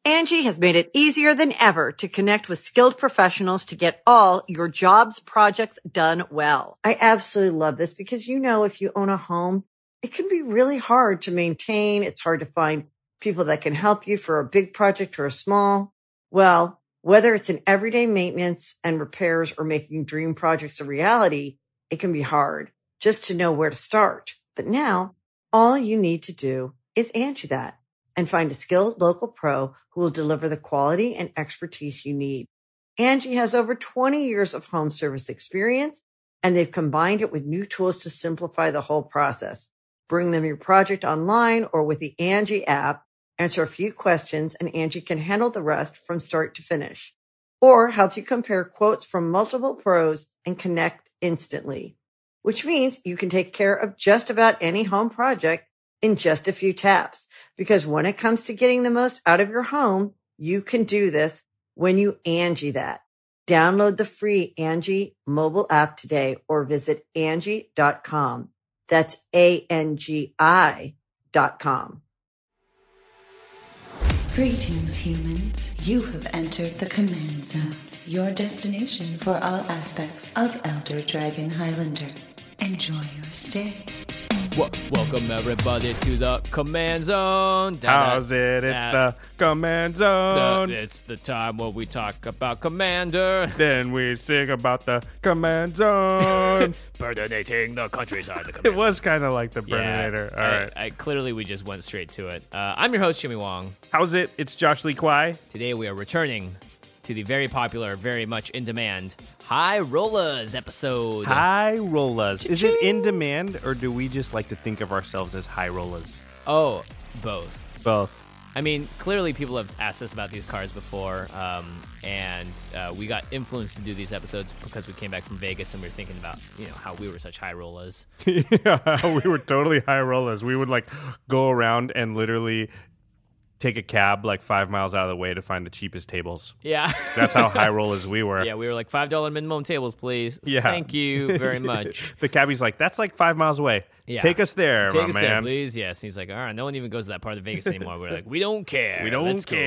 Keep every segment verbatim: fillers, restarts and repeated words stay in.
Angie has made it easier than ever to connect with skilled professionals to get all your jobs projects done well. I absolutely love this because, you know, if you own a home, it can be really hard to maintain. It's hard to find people that can help you for a big project or a small. Well, whether it's in everyday maintenance and repairs or making dream projects a reality, it can be hard just to know where to start. But now all you need to do is Angie that and find a skilled local pro who will deliver the quality and expertise you need. Angie has over twenty years of home service experience, and they've combined it with new tools to simplify the whole process. Bring them your project online or with the Angie app, answer a few questions, and Angie can handle the rest from start to finish. Or help you compare quotes from multiple pros and connect instantly, which means you can take care of just about any home project in just a few taps. Because when it comes to getting the most out of your home, you can do this when you Angie that. Download the free Angie mobile app today or visit Angie dot com. That's A N G I dot com. Greetings, humans. You have entered the Command Zone, your destination for all aspects of Elder Dragon Highlander. Enjoy your stay. Well, welcome everybody to the Command Zone. How's it? It's the Command Zone. The, it's the time where we talk about Commander. Then we sing about the Command Zone. Burninating the countryside. The Command It was kind of like the Burninator. Yeah, All I, right. I, clearly, we just went straight to it. Uh, I'm your host, Jimmy Wong. How's it? It's Josh Lee Kwai. Today we are returning to the very popular, very much in demand High Rollers episode. High Rollers. Cha-ching. Is it in demand, or do we just like to think of ourselves as High Rollers? Oh, both. Both. I mean, clearly people have asked us about these cards before, um, and uh, we got influenced to do these episodes because we came back from Vegas and we were thinking about, you know, how we were such high rollers. Yeah, we were totally high rollers. We would like go around and literally take a cab like five miles out of the way to find the cheapest tables. Yeah. That's how high rollers we were. Yeah, we were like, five dollars minimum tables, please. Yeah. Thank you very much. The cabbie's like, that's like five miles away. Yeah. Take us there, Take my us man. there, please. Yes. And he's like, all right, no one even goes to that part of Vegas anymore. We're like, we don't care. We don't Let's go."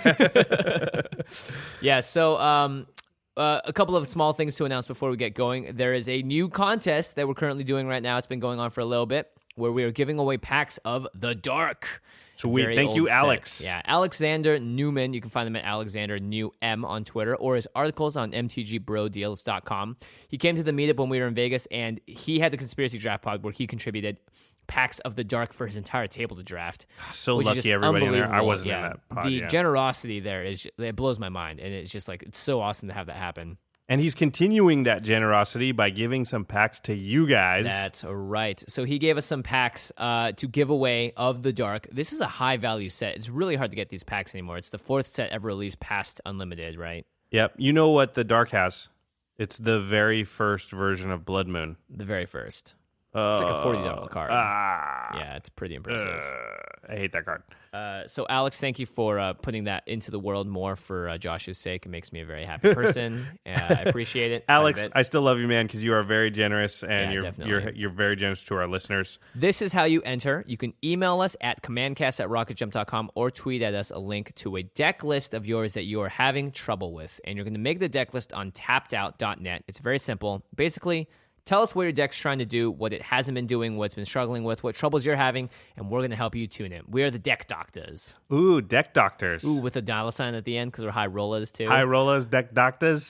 care. Yeah, so um, uh, a couple of small things to announce before we get going. There is a new contest that we're currently doing right now. It's been going on for a little bit, where we are giving away packs of The Dark. Sweet. Very Thank old you, set. Alex. Yeah, Alexander Newman. You can find him at Alexander New M on Twitter, or his articles on M T G Bro Deals dot com. He came to the meetup when we were in Vegas, and he had the Conspiracy Draft Pod where he contributed packs of The Dark for his entire table to draft. So which is lucky just everybody in there. I unbelievable. wasn't Yeah, in that pod. The yeah. generosity there is it blows my mind, and it's just like it's so awesome to have that happen. And he's continuing that generosity by giving some packs to you guys. That's right. So he gave us some packs uh, to give away of The Dark. This is a high-value set. It's really hard to get these packs anymore. It's the fourth set ever released past Unlimited, right? Yep. You know what the Dark has? It's the very first version of Blood Moon. The very first. Uh, It's like a forty dollars card. Ah. Yeah, it's pretty impressive. Uh, I hate that card. Uh, so, Alex, thank you for uh, putting that into the world more for uh, Josh's sake. It makes me a very happy person. uh, I appreciate it. Alex, I still love you, man, because you are very generous, and Yeah, you're definitely. you're you're very generous to our listeners. This is how you enter. You can email us at commandcast at rocket jump dot com or tweet at us a link to a deck list of yours that you are having trouble with. And you're going to make the deck list on tapped out dot net. It's very simple. Basically, tell us what your deck's trying to do, what it hasn't been doing, what it's been struggling with, what troubles you're having, and we're going to help you tune it. We are the deck doctors. Ooh, deck doctors. Ooh, with a dollar sign at the end because we're high rollers too. High rollers, deck doctors.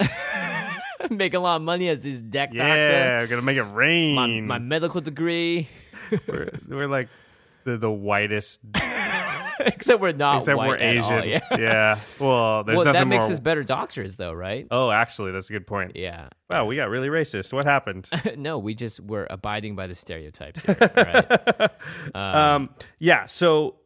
Make a lot of money as these deck Yeah, doctor. we're gonna make it rain. My, my medical degree. we're, we're like the the whitest. Except we're not Except white we're at all, Asian. yeah. yeah. Well, there's Well, nothing that makes more. us better doctors, though, right? Oh, actually, that's a good point. Yeah. Wow, we got really racist. What happened? No, we just were abiding by the stereotypes here, right? um, um, yeah. So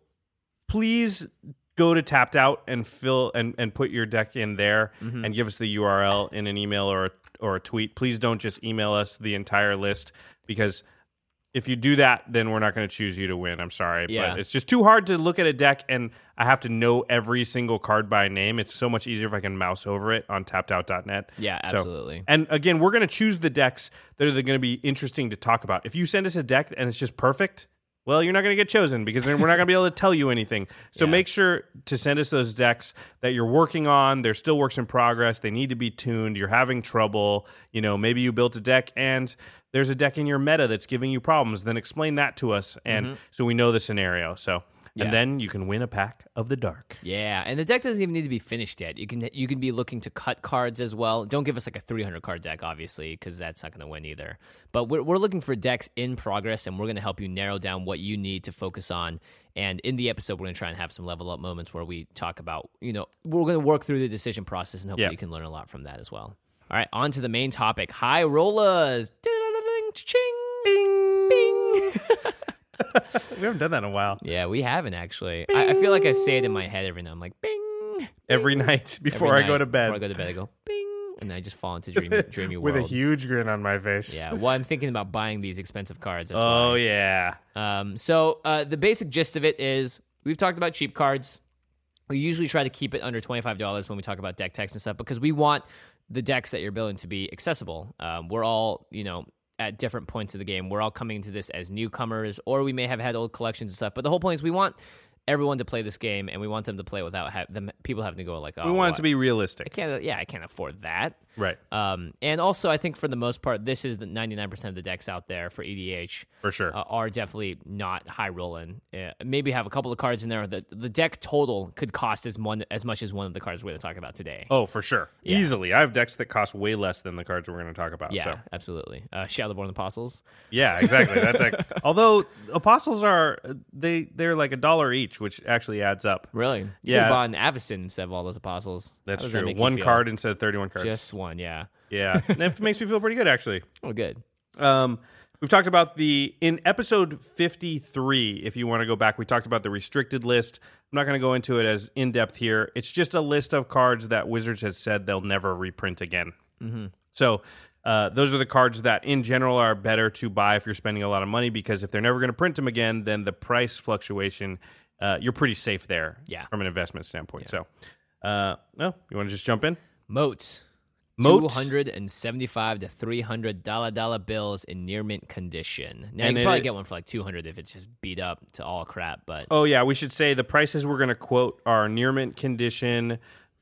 please go to Tapped Out and fill and, and put your deck in there Mm-hmm. and give us the U R L in an email or a, or a tweet. Please don't just email us the entire list, because if you do that, then we're not going to choose you to win. I'm sorry, Yeah. but it's just too hard to look at a deck and I have to know every single card by name. It's so much easier if I can mouse over it on tapped out dot net. Yeah, So- absolutely. and again, we're going to choose the decks that are going to be interesting to talk about. If you send us a deck and it's just perfect, well, you're not going to get chosen because then we're not going to be able to tell you anything. So Yeah. make sure to send us those decks that you're working on. They're still works in progress. They need to be tuned. You're having trouble. You know, maybe you built a deck and there's a deck in your meta that's giving you problems. Then explain that to us, and mm-hmm. so we know the scenario. So. Yeah. And then you can win a pack of the dark. Yeah, and the deck doesn't even need to be finished yet. You can you can be looking to cut cards as well. Don't give us like a three hundred card deck, obviously, because that's not going to win either. But we're we're looking for decks in progress, and we're going to help you narrow down what you need to focus on. And in the episode, we're going to try and have some level up moments where we talk about, you know, we're going to work through the decision process, and hopefully yeah. you can learn a lot from that as well. All right, on to the main topic. High rollers. Ching, bing, bing. We haven't done that in a while. Yeah, we haven't actually. I, I feel like I say it in my head every night. I'm like, bing, bing. Every night before Every I go night to bed. Before I go to bed, I go, bing, and I just fall into dreamy, dreamy world. With a huge grin on my face. Yeah, well, I'm thinking about buying these expensive cards. That's oh, why. yeah. Um, so uh, the basic gist of it is we've talked about cheap cards. We usually try to keep it under twenty-five dollars when we talk about deck techs and stuff because we want the decks that you're building to be accessible. Um, we're all, you know, at different points of the game. We're all coming into this as newcomers, or we may have had old collections and stuff. But the whole point is we want everyone to play this game, and we want them to play without ha- them people having to go like, oh, we want what? it to be realistic. I can't, yeah, I can't afford that. Right. Um, and also, I think for the most part, this is the ninety-nine percent of the decks out there for E D H. For sure. Uh, are definitely not high rolling. Uh, maybe have a couple of cards in there. The the deck total could cost as one as much as one of the cards we're going to talk about today. Oh, for sure. Yeah. Easily. I have decks that cost way less than the cards we're going to talk about. Yeah, so. absolutely. Uh, Shadowborn Apostles. Yeah, exactly. That deck. Although Apostles are they they're like a dollar each, which actually adds up. Really? You Yeah. could have bought an Avacyn instead of all those Apostles. That's How does true. that make you One feel? card instead of thirty-one cards. Just one, yeah. Yeah. That makes me feel pretty good, actually. Oh, good. Um, we've talked about the, in episode fifty-three, if you want to go back, we talked about the restricted list. I'm not going to go into it as in-depth here. It's just a list of cards that Wizards has said they'll never reprint again. Mm-hmm. So uh, those are the cards that, in general, are better to buy if you're spending a lot of money, because if they're never going to print them again, then the price fluctuation, uh, you're pretty safe there Yeah. from an investment standpoint. Yeah. So, uh, no, you want to just jump in? Moats. Moats. two hundred seventy-five to three hundred dollar dollar bills in near mint condition. Now, And you can probably it- get one for like two hundred if it's just beat up to all crap, but Oh, yeah, we should say the prices we're going to quote are near mint condition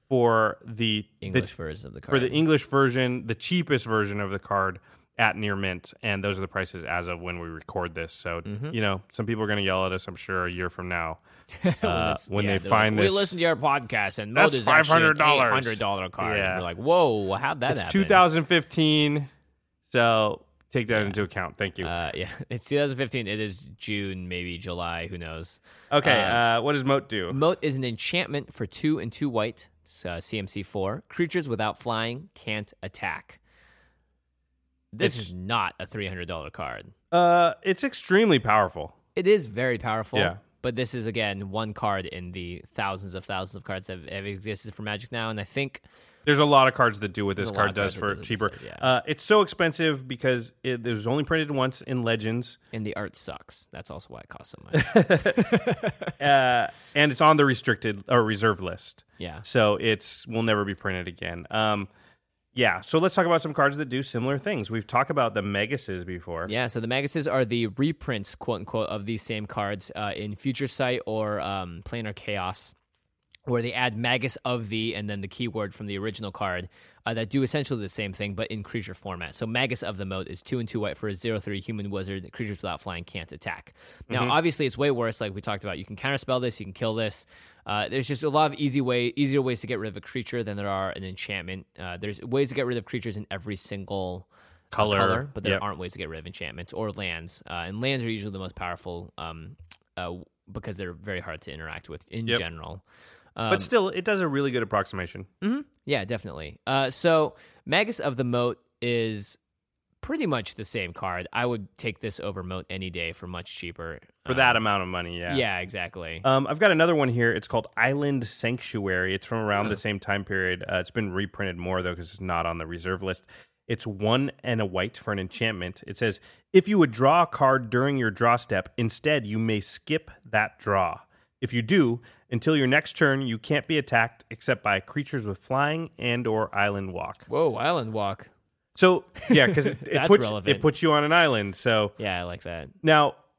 for the English the, version of the card. for the English version, the cheapest version of the card at near mint, and those are the prices as of when we record this. So, Mm-hmm. you know, some people are going to yell at us, I'm sure, a year from now when, uh, it's- when yeah, they they're find like, this. we listened to your podcast and That's Moat is actually an five hundred dollars. eight hundred dollar card. Yeah. And we're like, whoa, how'd that It's happen? two thousand fifteen, so take that into account. Thank you. Uh, yeah, it's two thousand fifteen. It is June, maybe July. Who knows? okay, uh, uh, what does Moat do? Moat is an enchantment for two and two white. Uh, C M C four. Creatures without flying can't attack. This It's- is not a three hundred dollar card. Uh, it's extremely powerful. It is very powerful. Yeah. But this is, again, one card in the thousands of thousands of cards that have, have existed for Magic now. And I think There's a lot of cards that do what There's this a lot card of does cards that for do what cheaper. this does, yeah. uh, it's so expensive because it, it was only printed once in Legends, and the art sucks. That's also why it costs so much. uh, and it's on the restricted or reserve list. Yeah. So it's will never be printed again. Um, yeah. So let's talk about some cards that do similar things. We've talked about the Megases before. Yeah, so the Maguses are the reprints, quote unquote, of these same cards uh, in Future Sight or um, Planar Chaos, where they add Magus of the and then the keyword from the original card uh, that do essentially the same thing, but in creature format. So Magus of the Moat is two and two white for a zero three human wizard. Creatures without flying can't attack. Now, Mm-hmm. obviously, it's way worse. Like we talked about, you can counterspell this, you can kill this. Uh, there's just a lot of easy way, easier ways to get rid of a creature than there are an enchantment. Uh, there's ways to get rid of creatures in every single uh, Color. color, but there Yep. aren't ways to get rid of enchantments or lands. Uh, and lands are usually the most powerful um, uh, because they're very hard to interact with in Yep. general. Um, But still, it does a really good approximation. yeah, definitely. Uh, so Magus of the Moat is pretty much the same card. I would take this over Moat any day for much cheaper. For Um, that amount of money, yeah. Yeah, exactly. Um, I've got another one here. It's called Island Sanctuary. It's from around the same time period. Uh, it's been reprinted more, though, because it's not on the reserve list. It's one and a white for an enchantment. It says, if you would draw a card during your draw step, instead you may skip that draw. If you do, until your next turn, you can't be attacked except by creatures with flying and or island walk. Whoa, Island Walk. So, yeah, because it, it, That's puts, relevant. it puts you on an island. So Yeah, I like that. now,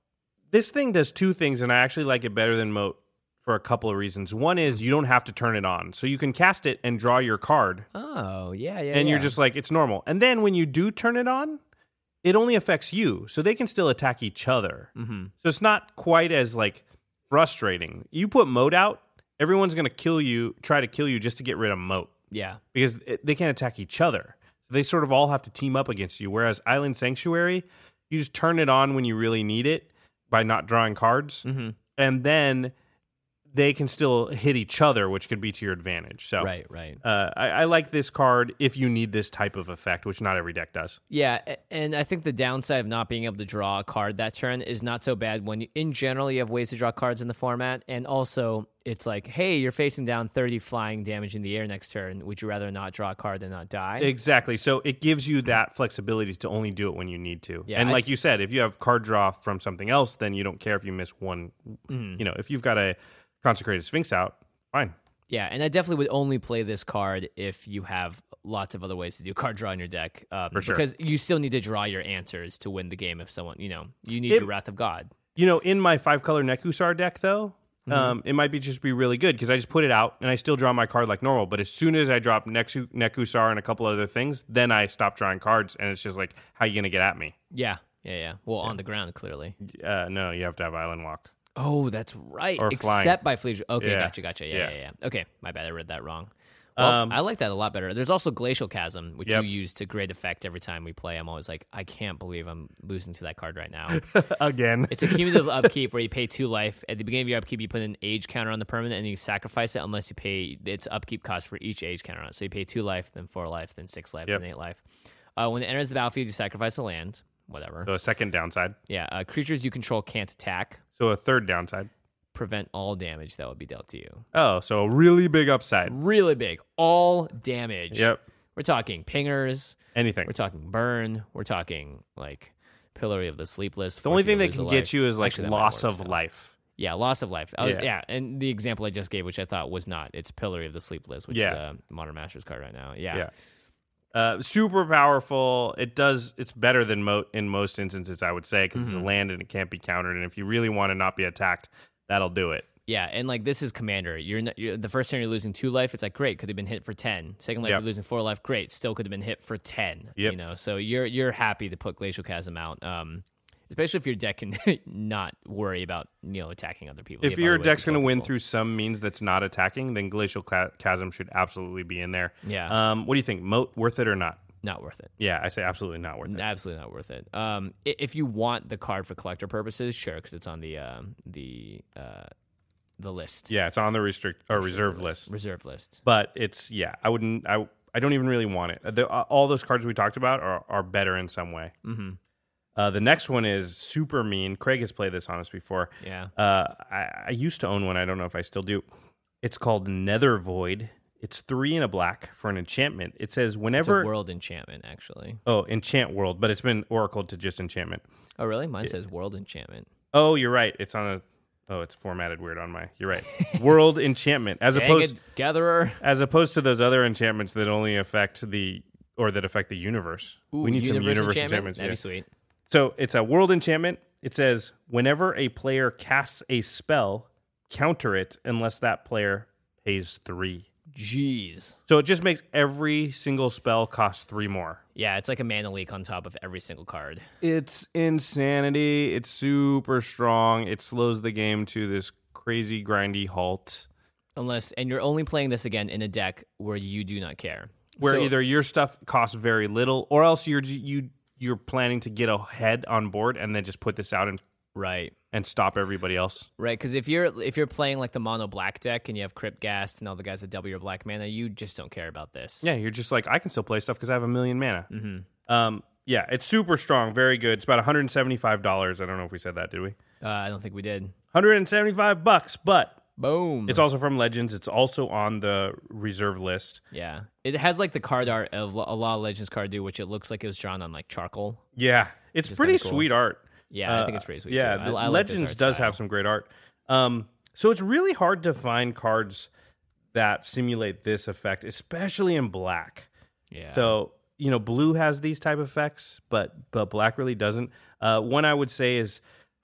this thing does two things, and I actually like it better than Moat for a couple of reasons. One is you don't have to turn it on. So you can cast it and draw your card. Oh, yeah, yeah, And yeah. you're just like, it's normal. And then when you do turn it on, it only affects you. So they can still attack each other. Mm-hmm. So it's not quite as like frustrating. You put Moat out, everyone's going to kill you, try to kill you just to get rid of Moat. Yeah. Because it, they can't attack each other. So they sort of all have to team up against you. Whereas Island Sanctuary, you just turn it on when you really need it by not drawing cards. Mm-hmm. And then they can still hit each other, which could be to your advantage. So, Right, right. Uh, I, I like this card if you need this type of effect, which not every deck does. Yeah, a- and I think the downside of not being able to draw a card that turn is not so bad when, you, in general, you have ways to draw cards in the format, and also it's like, hey, you're facing down thirty flying damage in the air next turn. Would you rather not draw a card than not die? Exactly. So it gives you that flexibility to only do it when you need to. Yeah, and like it's- you said, if you have card draw from something else, then you don't care if you miss one. Mm. You know, if you've got a Consecrated Sphinx out, fine. Yeah, and I definitely would only play this card if you have lots of other ways to do card draw in your deck. Um, For sure. Because you still need to draw your answers to win the game if someone, you know, you need It- your Wrath of God. You know, in my five color Nekusar deck, though, Mm-hmm. um, it might be just be really good because I just put it out and I still draw my card like normal. But as soon as I drop Neku- Nekusar and a couple other things, then I stop drawing cards, and it's just like, how you gonna get at me? Yeah, yeah, yeah. Well, on the ground, clearly. Uh, no, you have to have Island Walk. Oh, that's right. Or flying. Except by Fleet. Okay, Yeah. gotcha, gotcha. Yeah, Yeah. yeah, yeah, Okay, my bad. I read that wrong. Well, Um, I like that a lot better. There's also Glacial Chasm, which Yep. you use to great effect every time we play. I'm always like, I can't believe I'm losing to that card right now. Again, It's a cumulative upkeep where you pay two life. At the beginning of your upkeep, you put an age counter on the permanent, and you sacrifice it unless you pay its upkeep cost for each age counter on it. So you pay two life, then four life, then six life, Yep. then eight life. Uh, when it enters the battlefield, you sacrifice a land. Whatever. so a second downside. Yeah, uh, creatures you control can't attack. So a third downside. Prevent all damage that would be dealt to you. Oh, so a really big upside. Really big. All damage. Yep. We're talking pingers. Anything. We're talking burn. We're talking like Pillory of the Sleepless. The only force you thing to that lose can a get life. you is like Actually, that might loss work of still. life. Yeah, loss of life. I was, Yeah. yeah. and the example I just gave, which I thought was not, it's Pillory of the Sleepless, which Yeah. is a Modern Masters card right now. Yeah. Yeah. Uh, super powerful. It does. It's better than Moat in most instances, I would say, because Mm-hmm. it's a land and it can't be countered. And if you really want to not be attacked, that'll do it. Yeah, and like this is Commander. You're, not, you're the first turn you're losing two life. It's like great, could have been hit for ten. Second life Yep. you're losing four life. Great, still could have been hit for ten. Yep. You know, so you're you're happy to put Glacial Chasm out, um, especially if your deck can not worry about you know attacking other people. You If have your other ways deck's to going to kill win people. through some means that's not attacking, then Glacial Ca- Chasm should absolutely be in there. Yeah. Um, what do you think? Moat worth it or not? not worth it. Yeah, I say absolutely not worth it. Absolutely not worth it. Um, i- if you want the card for collector purposes, sure, because it's on the um, the uh, the list. Yeah, it's on the restrict or Reserve reserve list. Reserve list. But it's yeah, I wouldn't. I I don't even really want it. The, uh, all those cards we talked about are are better in some way. Mm-hmm. Uh, the next one is super mean. Craig has played this on us before. Yeah. Uh, I, I used to own one. I don't know if I still do. It's called Nether Void. It's three and a black for an enchantment. It says It's a whenever. world enchantment, actually. Oh, enchant world, but it's been oracled to just enchantment. Oh, really? Mine says world enchantment. Oh, you're right. It's on a. Oh, it's formatted weird on my. You're right. World enchantment, as Dang opposed it, Gatherer. as opposed to those other enchantments that only affect the or that affect the universe. Ooh, we need some universe universe enchantment? enchantments. That'd yeah. be sweet. So it's a world enchantment. It says whenever a player casts a spell, counter it unless that player pays three. Jeez. So it just makes every single spell cost three more. Yeah, it's like a mana leak on top of every single card. It's insanity. It's super strong. It slows the game to this crazy grindy halt. Unless, and you're only playing this again in a deck where you do not care. Where So- either your stuff costs very little, or else you're you you're planning to get ahead on board and then just put this out and right, and stop everybody else. right, because if you're if you're playing like the mono black deck and you have Crypt Ghast and all the guys that double your black mana, you just don't care about this. Yeah, you're just like, I can still play stuff because I have a million mana. Mm-hmm. Um, yeah, it's super strong, very good. It's about one hundred seventy-five dollars. I don't know if we said that, did we? Uh, I don't think we did. one hundred seventy-five bucks, but Boom. it's also from Legends. It's also on the reserve list. Yeah, it has like the card art of a lot of Legends card do, which it looks like it was drawn on like charcoal. Yeah, it's Which is pretty kinda cool. sweet art. Yeah, I think Uh, it's pretty sweet. Yeah, too. the I, I like this Legends art does style. have some great art. Um, so it's really hard to find cards that simulate this effect, especially in black. Yeah. So, you know, blue has these type of effects, but but black really doesn't. Uh, one I would say is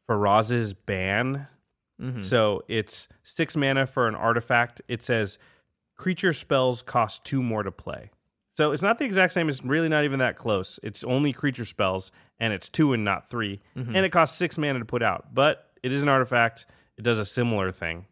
Faraz's Ban. Mm-hmm. So it's six mana for an artifact. It says creature spells cost two more to play. So it's not the exact same. It's really not even that close. It's only creature spells, and it's two and not three. Mm-hmm. And it costs six mana to put out. But it is an artifact. It does a similar thing.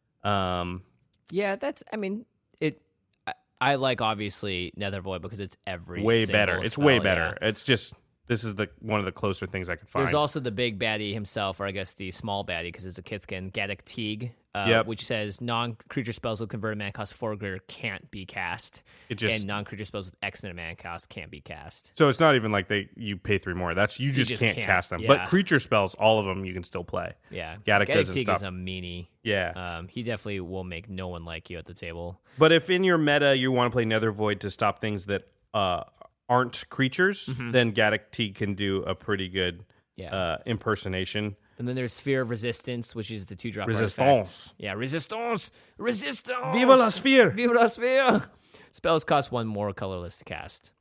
Um, yeah, that's, I mean, it. I, I like, obviously, Nether Void because it's every way single better. It's spell, way better. yeah. It's just, this is the one of the closer things I could find. There's also the big baddie himself, or I guess the small baddie, because it's a Kithkin, Gaddock Teague, uh, yep. which says non-creature spells with converted mana cost four or greater can't be cast, it just, and non-creature spells with X amount of mana cost can't be cast. So it's not even like they you pay three more. That's you just, you just can't, can't cast them. yeah. But creature spells, all of them, you can still play. Yeah, Gaddock, Gaddock doesn't Teague stop. is a meanie. Yeah, um, he definitely will make no one like you at the table. But if in your meta you want to play Nether Void to stop things that uh, aren't creatures, mm-hmm. then Gaddock Teague can do a pretty good yeah. uh, impersonation. And then there's Sphere of Resistance, which is the two-drop Resistance. artifact. Yeah, Resistance! Resistance! Viva la Sphere! Viva la Sphere! Spells cost one more colorless to cast.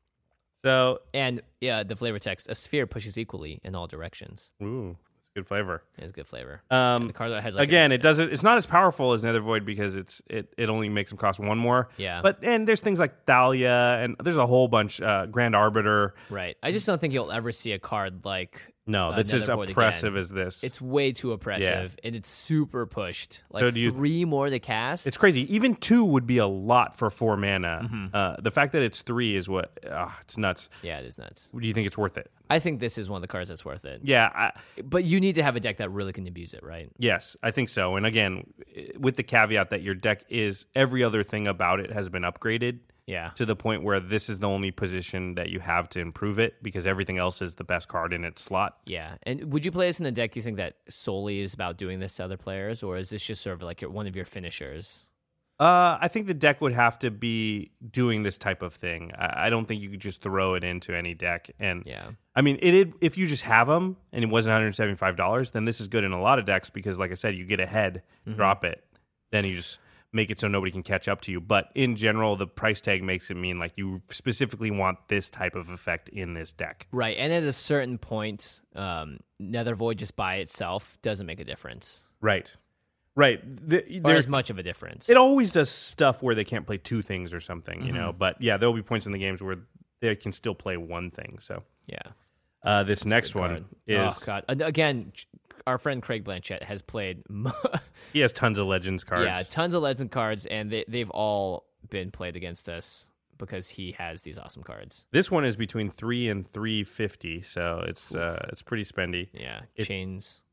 So, and yeah, the flavor text, a sphere pushes equally in all directions. Ooh, that's good flavor. It's good flavor. Um, and the card has like again, a, it doesn't. It's not as powerful as Nether Void because it's it, it only makes them cost one more. Yeah. But and there's things like Thalia, and there's a whole bunch. Uh, Grand Arbiter. Right. I just don't think you'll ever see a card like. No, uh, that's as Nether Void oppressive again. as this. It's way too oppressive, and it's super pushed. Like So do you- three more to cast. It's crazy. Even two would be a lot for four mana. Mm-hmm. Uh, the fact that it's three is what. Uh, it's nuts. Yeah, it is nuts. Do you think it's worth it? I think this is one of the cards that's worth it. Yeah. I, But you need to have a deck that really can abuse it, right? yes, I think so. And again, with the caveat that your deck is every other thing about it has been upgraded. Yeah. To the point where this is the only position that you have to improve it because everything else is the best card in its slot. Yeah. And would you play this in a deck you think that solely is about doing this to other players, or is this just sort of like your, one of your finishers? Uh, I think the deck would have to be doing this type of thing. I, I don't think you could just throw it into any deck. And yeah, I mean, it, it if you just have them and it wasn't one hundred seventy-five dollars, then this is good in a lot of decks because, like I said, you get ahead, mm-hmm. drop it, then you just make it so nobody can catch up to you. But in general, the price tag makes it mean like you specifically want this type of effect in this deck. Right. And at a certain point, um, Nether Void just by itself doesn't make a difference. Right. Right. The, or as much of a difference. It always does stuff where they can't play two things or something, you mm-hmm. know. But yeah, there'll be points in the games where they can still play one thing. So yeah. Uh, this That's next one card. is... Oh, God. Again, our friend Craig Blanchett has played... he has tons of Legends cards. Yeah, tons of Legend cards, and they, they've all been played against us because he has these awesome cards. This one is between three and three fifty, so it's uh, it's pretty spendy. Yeah, it, chains.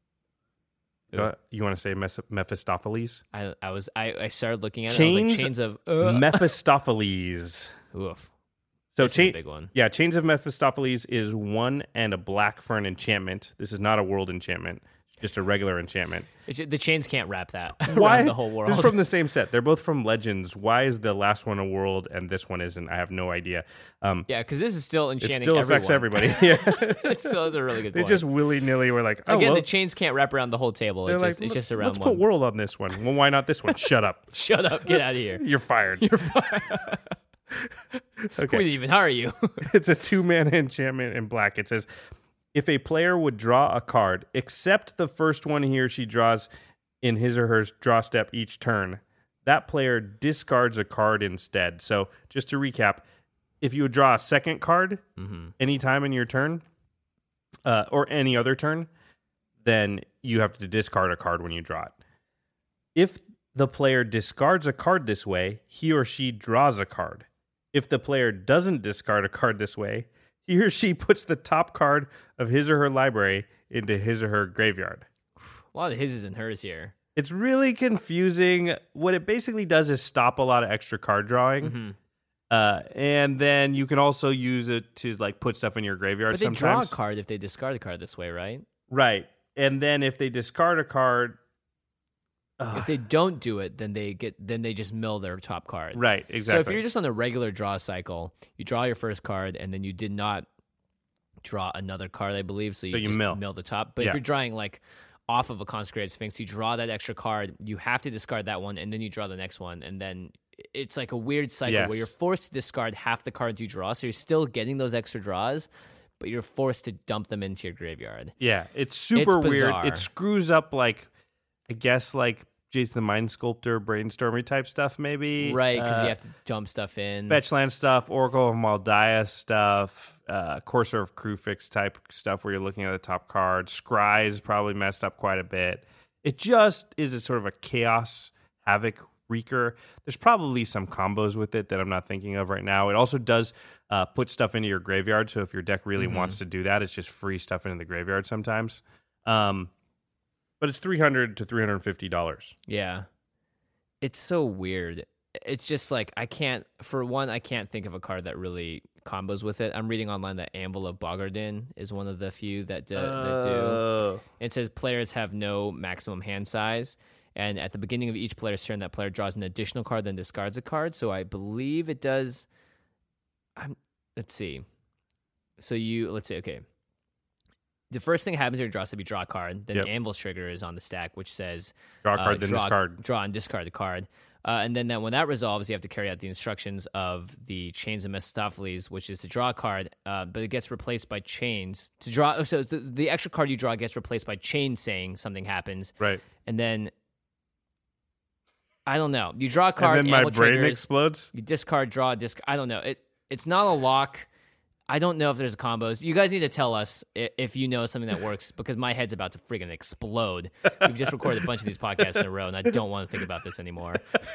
Uh, you want to say Mes- Mephistopheles? I I was I, I started looking at chains, it. I was like, chains of uh. Mephistopheles. Oof. So this cha- is a big one. Yeah, Chains of Mephistopheles is one and a black for an enchantment. This is not a world enchantment, just a regular enchantment. It's, the chains can't wrap that Why? around the whole world. This is from the same set. They're both from Legends. Why is the last one a world and this one isn't? I have no idea. Um, yeah, because this is still enchanting It still affects everyone. everybody. Yeah. It still is a really good They point. just willy-nilly were like, oh, Again, well, the chains can't wrap around the whole table. It's like, just, it's just let's- around Let's one. put world on this one. Well, why not this one? Shut up. Shut up. Get out of here. You're fired. You're fired. Okay. Who would even hire you? It's a two-mana enchantment in black. It says, if a player would draw a card, except the first one he or she draws in his or her draw step each turn, that player discards a card instead. So just to recap, if you would draw a second card mm-hmm. anytime in your turn, uh, or any other turn, then you have to discard a card when you draw it. If the player discards a card this way, he or she draws a card. If the player doesn't discard a card this way, he or she puts the top card of his or her library into his or her graveyard. A lot of hises and hers here. It's really confusing. What it basically does is stop a lot of extra card drawing. Mm-hmm. Uh, and then you can also use it to like put stuff in your graveyard But they sometimes. draw a card if they discard a card this way, right? Right. And then if they discard a card... If they don't do it, then they get then they just mill their top card. Right, exactly. So if you're just on the regular draw cycle, you draw your first card and then you did not draw another card, I believe, so you, So you just mill. mill the top. But Yeah. if you're drawing like off of a Consecrated Sphinx, you draw that extra card, you have to discard that one, and then you draw the next one, and then it's like a weird cycle Yes. where you're forced to discard half the cards you draw, so you're still getting those extra draws, but you're forced to dump them into your graveyard. Yeah, it's super It's weird. bizarre. It screws up, like, I guess, like, Jason the Mind Sculptor, brainstormy type stuff, maybe. Right, because Uh, you have to dump stuff in. fetch land stuff, Oracle of Maldia stuff, uh, Courser of Crufix type stuff where you're looking at the top card. Scry's probably messed up quite a bit. It just is a sort of a chaos havoc wreaker. There's probably some combos with it that I'm not thinking of right now. It also does uh, put stuff into your graveyard, so if your deck really Mm-hmm. wants to do that, it's just free stuff into the graveyard sometimes. Um, but it's three hundred to three hundred fifty dollars. Yeah. It's so weird. It's just like, I can't, for one, I can't think of a card that really combos with it. I'm reading online that Anvil of Bogardin is one of the few that do. that do. Oh. It says players have no maximum hand size. And at the beginning of each player's turn, that player draws an additional card, then discards a card. So I believe it does. I'm, let's see. So you, let's see, okay. The first thing that happens here, draw, so you draw a card. Then Yep. the Anvil's trigger is on the stack, which says Draw a card, uh, then draw, discard. Draw and discard the card. Uh, and then that, when that resolves, you have to carry out the instructions of the Chains of Mephistopheles, which is to draw a card, uh, but it gets replaced by Chains. To draw, oh, so the, the extra card you draw gets replaced by Chains saying something happens. Right. And then, I don't know. You draw a card, And then my Anvil brain triggers, explodes. you discard, draw, discard. I don't know. It It's not a lock. I don't know if there's combos. You guys need to tell us i- if you know something that works, because my head's about to freaking explode. We've just recorded a bunch of these podcasts in a row, and I don't want to think about this anymore.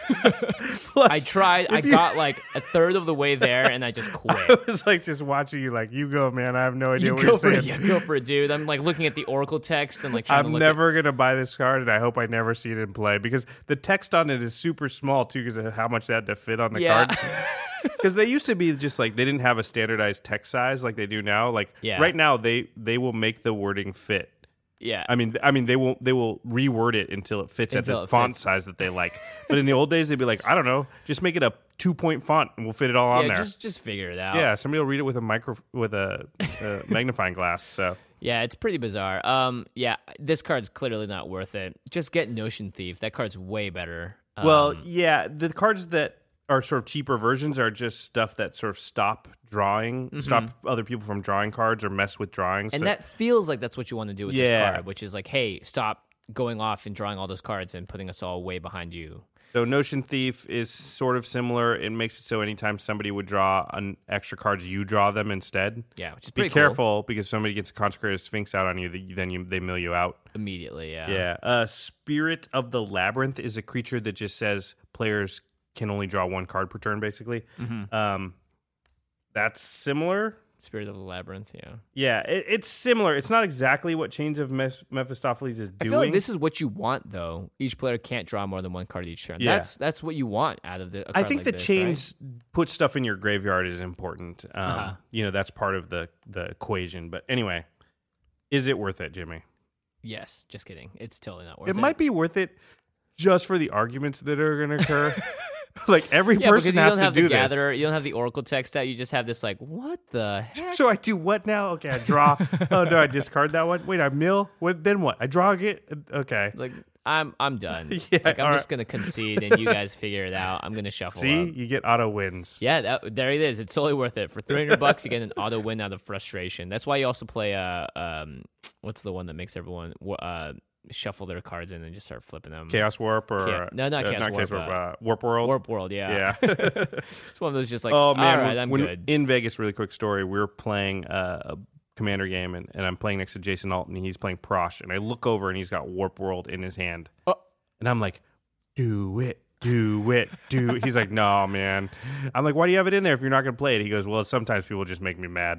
Plus, I tried. I if you- got like a third of the way there, and I just I quit. was like just watching you, like, you go, man. I have no idea You what go you're for saying. it. Yeah, go for it, dude. I'm like looking at the Oracle text and like trying to I'm look never gonna buy this card, and I hope I never see it in play because the text on it is super small too, because of how much that had to fit on the Yeah. card. Because they used to be just like they didn't have a standardized text size like they do now. Like Yeah. right now, they they will make the wording fit. At, yeah. I mean, I mean they will they will reword it until it fits Until at the it font fits. size that they like. But in the old days, they'd be like, I don't know, just make it a two point font, and we'll fit it all on yeah, there. just just figure it out. Yeah, somebody will read it with a micro with a, a magnifying glass. So Yeah, it's pretty bizarre. Um, yeah, this card's clearly not worth it. Just get Notion Thief. That card's way better. Um, well, yeah, the cards that are sort of cheaper versions are just stuff that sort of stop drawing, stop other people from drawing cards or mess with drawings. and So- that feels like that's what you want to do with this Yeah. card, which is like, hey, stop going off and drawing all those cards and putting us all way behind you. So Notion Thief is sort of similar. It makes it so anytime somebody would draw an extra cards, you draw them instead. Yeah, which is Be pretty cool. careful because if somebody gets a Consecrated Sphinx out on you, th- then you, they mill you out. Immediately, yeah. Yeah. Uh, Spirit of the Labyrinth is a creature that just says players can only draw one card per turn, basically. Mm-hmm. Um, that's similar. Spirit of the Labyrinth, yeah. Yeah, it, it's similar. It's not exactly what Chains of Meph- Mephistopheles is I doing. feel like this is what you want, though. Each player can't draw more than one card each turn. Yeah. That's that's what you want out of the. a I card think like the this, chains put stuff in your graveyard is important. Um, Uh-huh. You know, that's part of the, the equation. But anyway, is it worth it, Jimmy? right? Yes, just kidding. It's totally not worth It it. might be worth it just for the arguments that are going to occur. Like every Yeah, person because you has don't to have do the gatherer, this. you don't have the Oracle text out. You just have this like, what the heck? So I do what now? Okay, I draw. Oh no, I discard that one. Wait, I mill. What? Then what? I draw it. Okay. It's like I'm I'm done. Yeah, like I'm all just right. gonna concede and you guys figure it out. I'm gonna shuffle See, up. you get auto wins. Yeah, that, there it is. It's totally worth it. For three hundred bucks, you get an auto win out of frustration. That's why you also play uh um what's the one that makes everyone uh shuffle their cards in and just start flipping them. Chaos Warp or Cha- no, not uh, Chaos Warp, Warp, uh, uh, Warp World. Warp World, yeah. Yeah. It's one of those just like, oh man, all right, when, I'm when good. in Vegas, really quick story. We were playing uh, a Commander game, and, and I'm playing next to Jason Alton, and he's playing Prosh, and I look over, and he's got Warp World in his hand, Oh. and I'm like, do it. Do it, do. He's like, no, man. I'm like, why do you have it in there if you're not going to play it? He goes, well, sometimes people just make me mad.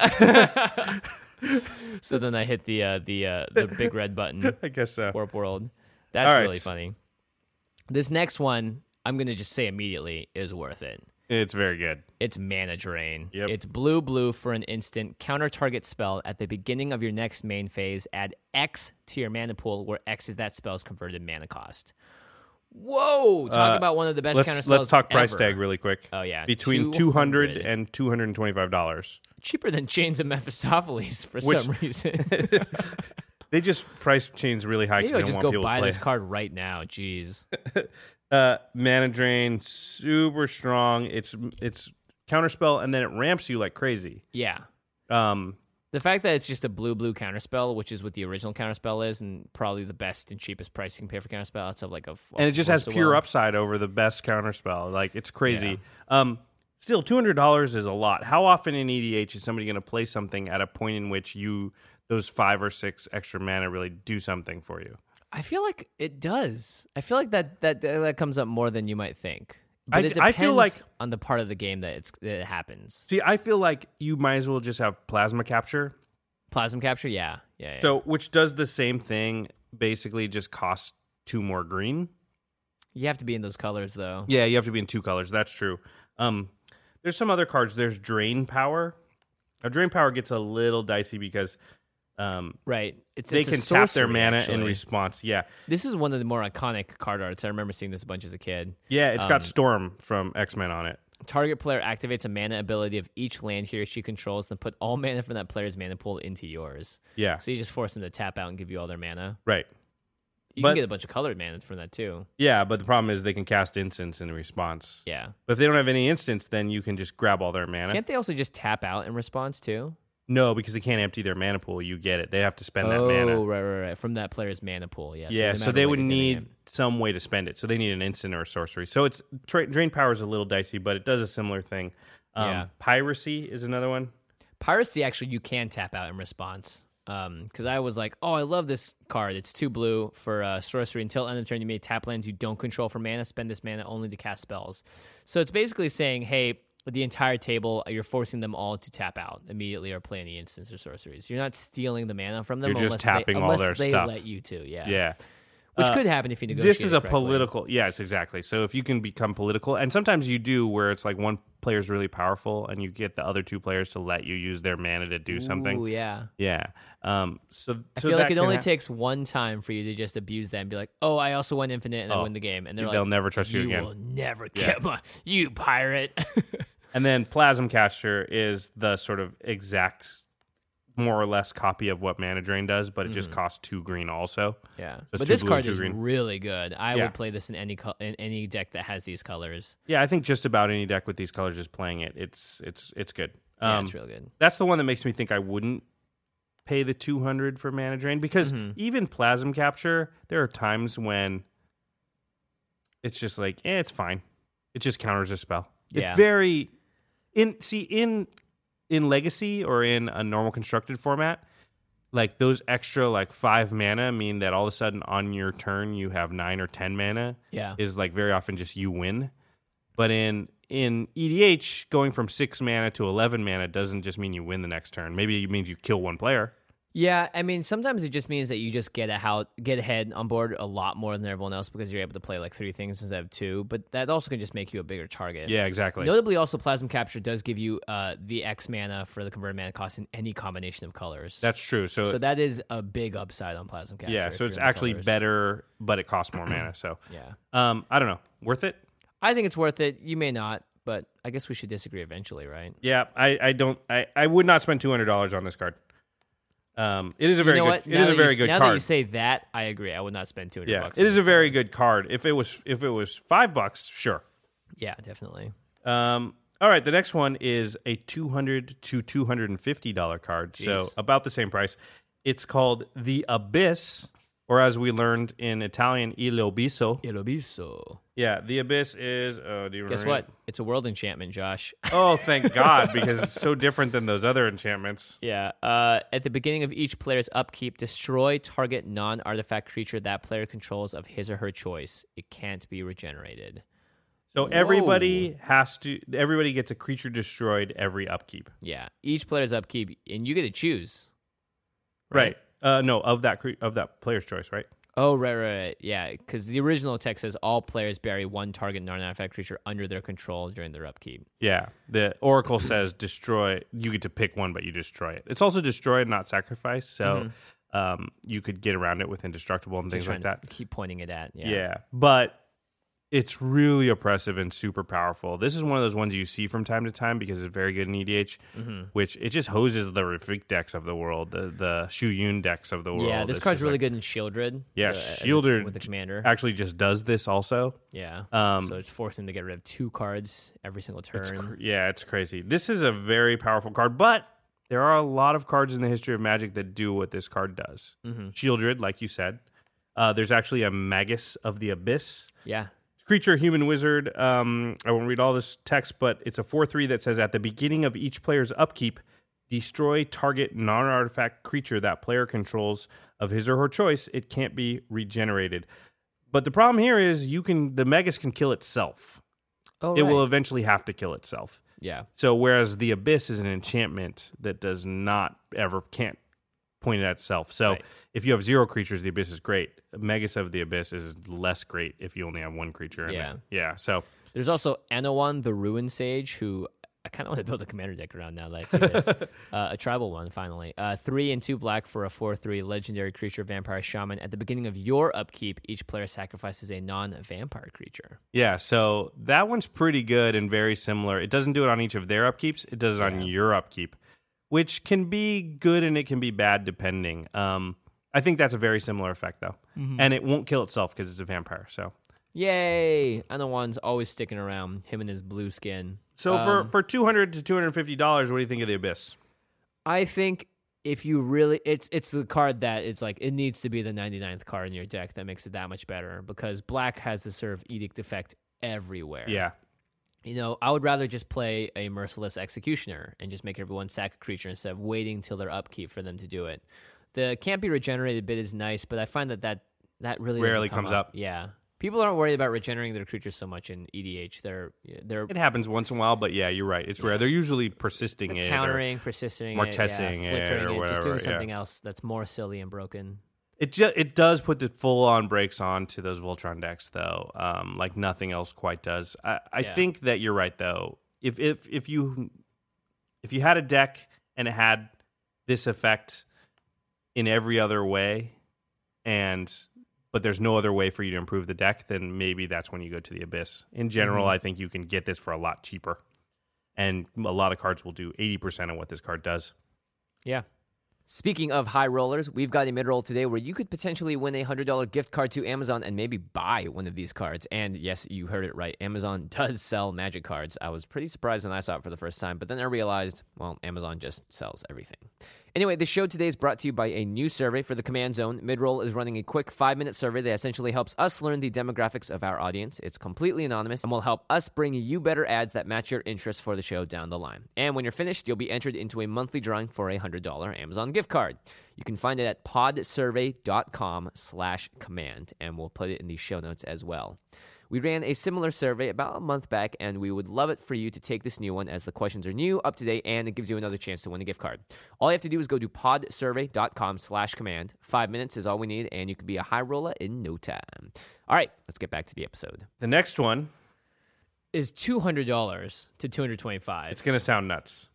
So then I hit the uh, the uh, the big red button. I guess so. Warp World. That's All right. really funny. This next one, I'm gonna just say immediately, is worth it. It's very good. It's Mana Drain. Yep. It's blue blue for an instant. Counter target spell at the beginning of your next main phase. Add X to your mana pool, where X is that spell's converted mana cost. Whoa! Talk Uh, about one of the best counter Let's spells let's talk price ever. tag really quick. Oh yeah, Between two hundred and two hundred twenty-five dollars. cheaper than Chains of Mephistopheles for Which- some reason. They just price chains really high Maybe because I'll they don't just want go people buy to play. this card right now. Jeez. Uh, Mana Drain, super strong. It's it's counterspell, and then it ramps you like crazy. Yeah. Um, The fact that it's just a blue-blue counterspell, which is what the original counterspell is, and probably the best and cheapest price you can pay for counterspell, it's of like a, a and it just has pure well. upside over the best counterspell. Like it's crazy. Yeah. Um, still, two hundred dollars is a lot. How often in E D H is somebody going to play something at a point in which you those five or six extra mana really do something for you? I feel like it does. I feel like that that that comes up more than you might think. But I, it depends I feel like on the part of the game that it's that it happens. See, I feel like you might as well just have plasma capture. Plasma capture, yeah, yeah. yeah. So, which does the same thing, basically just costs two more green. You have to be in those colors, though. Yeah, you have to be in two colors. That's true. Um, there's some other cards. There's Drain Power. Now, Drain Power gets a little dicey because um, right, it's they it's can a tap their sorcery, mana actually. in response. Yeah, this is one of the more iconic card arts. I remember seeing this a bunch as a kid. yeah, it's Um, got Storm from X-Men on it. Target player activates a mana ability of each land he or she controls, then put all mana from that player's mana pool into yours. Yeah, So you just force them to tap out and give you all their mana. right. You But- can get a bunch of colored mana from that too. Yeah, but the problem is they can cast instants in response. Yeah. But if they don't have any instants, then you can just grab all their mana. Can't they also just tap out in response too? No, because they can't empty their mana pool. You get it. They have to spend oh, that mana. right, right, right. From that player's mana pool. Yeah. Yeah, no so matter they what, would you're getting need it. some way to spend it. So they need an instant or a sorcery. So it's tra- Drain Power is a little dicey, but it does a similar thing. Um, Yeah. Piracy is another one. Piracy, actually, you can tap out in response. Because I was like, oh, I love this card. It's two blue for uh, sorcery. Until end of turn, you may tap lands you don't control for mana. Spend this mana only to cast spells. So it's basically saying, hey, the entire table, you're forcing them all to tap out immediately or play any instants or sorceries. You're not stealing the mana from them You're just unless, tapping they, all unless their they stuff. let you to. Yeah. Yeah. Which Uh, could happen if you negotiate. This is a correctly. political. Yes, exactly. So if you can become political, and sometimes you do, where it's like one player's really powerful, and you get the other two players to let you use their mana to do something. Ooh, yeah. Yeah. Um. So I so feel like that it can only hap- takes one time for you to just abuse that and be like, oh, I also went infinite and I Oh, win the game. And they're they'll like, never trust you you again. will never Yeah. get my, you pirate. And then Plasm Caster is the sort of exact, more or less copy of what Mana Drain does, but it just costs two green also. Yeah, it's but two this blue card and two is green. really good. I Yeah. would play this in any co- in any deck that has these colors. Yeah, I think just about any deck with these colors is playing it. It's it's it's good. Yeah, Um, it's real good. That's the one that makes me think I wouldn't pay the two hundred for Mana Drain, because Mhm. even Plasm Capture, there are times when it's just like, eh, it's fine. It just counters a spell. Yeah. It's very in see in in Legacy or in a normal constructed format, like those extra like five mana mean that all of a sudden on your turn you have nine or ten mana. Yeah, Is like very often just you win. But in in E D H, going from six mana to eleven mana doesn't just mean you win the next turn. Maybe it means you kill one player. yeah. I mean, sometimes it just means that you just get a how get ahead on board a lot more than everyone else because you're able to play like three things instead of two. But that also can just make you a bigger target. Yeah, exactly. Notably, also Plasma Capture does give you uh, the X mana for the converted mana cost in any combination of colors. That's true. So, so that is a big upside on Plasma Capture. yeah, if so you're it's in the actually colors. better, but it costs more mana. So Yeah, um, I don't know. Worth it? I think it's worth it. You may not, but I guess we should disagree eventually, right? Yeah, I, I don't I, I would not spend two hundred dollars on this card. Um, it is a very you know good what? it Now is a that very you, good now card. that you say that, I agree. I would not spend two hundred yeah, bucks. it on is this a very card. good card. If it was if it was five bucks, sure. Yeah, definitely. Um, all right, the next one is a two hundred to two hundred and fifty dollar card, so Jeez. about the same price. It's called the Abyss, or as we learned in Italian, Il Abisso. It'll be so. Yeah, the Abyss is. Oh, do you Guess remember? what? It's a world enchantment, Josh. Oh, thank God, because it's so different than those other enchantments. Yeah. Uh, at the beginning of each player's upkeep, destroy target non-artifact creature that player controls of his or her choice. It can't be regenerated. So everybody has to. Everybody gets a creature destroyed every upkeep. Yeah. Each player's upkeep, and you get to choose. Right. Uh, no, of that cre- of that player's choice, right? Oh, right, right, right. Yeah, because the original text says all players bury one target non-artifact creature under their control during their upkeep. Yeah. The Oracle says destroy. You get to pick one, but you destroy it. It's also destroy, not sacrifice. So um, you could get around it with indestructible and Just things like trying that. to keep pointing it at. Yeah. Yeah. But it's really oppressive and super powerful. This is one of those ones you see from time to time because it's very good in E D H, Mm-hmm. which it just hoses the Rafik decks of the world, the the Shu Yun decks of the world. Yeah, this It's card's just really like- good in Shieldred. Yeah, uh, as a- Shieldred with the commander. Actually, just does this also. Yeah. Um, so it's forcing him to get rid of two cards every single turn. It's cr- yeah, it's crazy. This is a very powerful card, but There are a lot of cards in the history of Magic that do what this card does. Mm-hmm. Shieldred, like you said. Uh, there's actually a Magus of the Abyss. Yeah. Creature, human wizard. Um, I won't read all this text, but it's a four three that says, at the beginning of each player's upkeep, destroy target non-artifact creature that player controls of his or her choice. It can't be regenerated. But the problem here is you can the Magus can kill itself. Oh, it right. will eventually have to kill itself. Yeah. So whereas the Abyss is an enchantment that does not ever can't point at itself. So Right. if you have zero creatures, the Abyss is great. Magus of the Abyss is less great if you only have one creature. In Yeah. it. Yeah. So There's also Anawan, the Ruin Sage, who I kind of want to build a commander deck around now that I see this. uh, a tribal one, finally. Uh, three and two black for a four three legendary creature, vampire shaman. At the beginning of your upkeep, each player sacrifices a non-vampire creature. yeah, so that one's pretty good and very similar. It doesn't do it on each of their upkeeps. It does it on Yeah. your upkeep, which can be good and it can be bad depending. Um, I think that's a very similar effect though, Mm-hmm. and it won't kill itself because it's a vampire. So. Yay! Anawan's always sticking around, him and his blue skin. So Um, for, for two hundred to two hundred fifty dollars, what do you think of the Abyss? I think if you really, it's it's the card that it's like, it needs to be the ninety-ninth card in your deck that makes it that much better, because black has the sort of edict effect everywhere. Yeah. You know, I would rather just play a Merciless Executioner and just make everyone sack a creature instead of waiting till their upkeep for them to do it. The can't be regenerated bit is nice, but I find that that, that really doesn't Rarely come comes up. Yeah. People aren't worried about regenerating their creatures so much in E D H. They're they're It happens once in a while, but yeah, you're right. It's rare. They're usually persisting They're it. countering, persisting, it, yeah, Martessing it flickering or it, just whatever, doing yeah. something else that's more silly and broken. It ju- it does put the full on brakes on to those Voltron decks though, um, like nothing else quite does. I, I Yeah. think that you're right though. If if if you if you had a deck and it had this effect in every other way, and but there's no other way for you to improve the deck, then maybe that's when you go to the Abyss. In general, Mm-hmm. I think you can get this for a lot cheaper, and a lot of cards will do eighty percent of what this card does. Yeah. Speaking of high rollers, we've got a mid-roll today where you could potentially win a one hundred dollars gift card to Amazon and maybe buy one of these cards. And yes, you heard it right. Amazon does sell Magic cards. I was pretty surprised when I saw it for the first time, but then I realized, well, Amazon just sells everything. Anyway, the show today is brought to you by a new survey for the Command Zone. Midroll is running a quick five-minute survey that essentially helps us learn the demographics of our audience. It's completely anonymous and will help us bring you better ads that match your interests for the show down the line. And when you're finished, you'll be entered into a monthly drawing for a one hundred dollars Amazon gift card. You can find it at podsurvey.com slash command, and we'll put it in the show notes as well. We ran a similar survey about a month back, and we would love it for you to take this new one as the questions are new, up to date, and it gives you another chance to win a gift card. All you have to do is go to podsurvey.com slash command. Five minutes is all we need, and you can be a high roller in no time. All right, let's get back to the episode. The next one Is two hundred dollars to two hundred twenty-five dollars. it's going to sound nuts.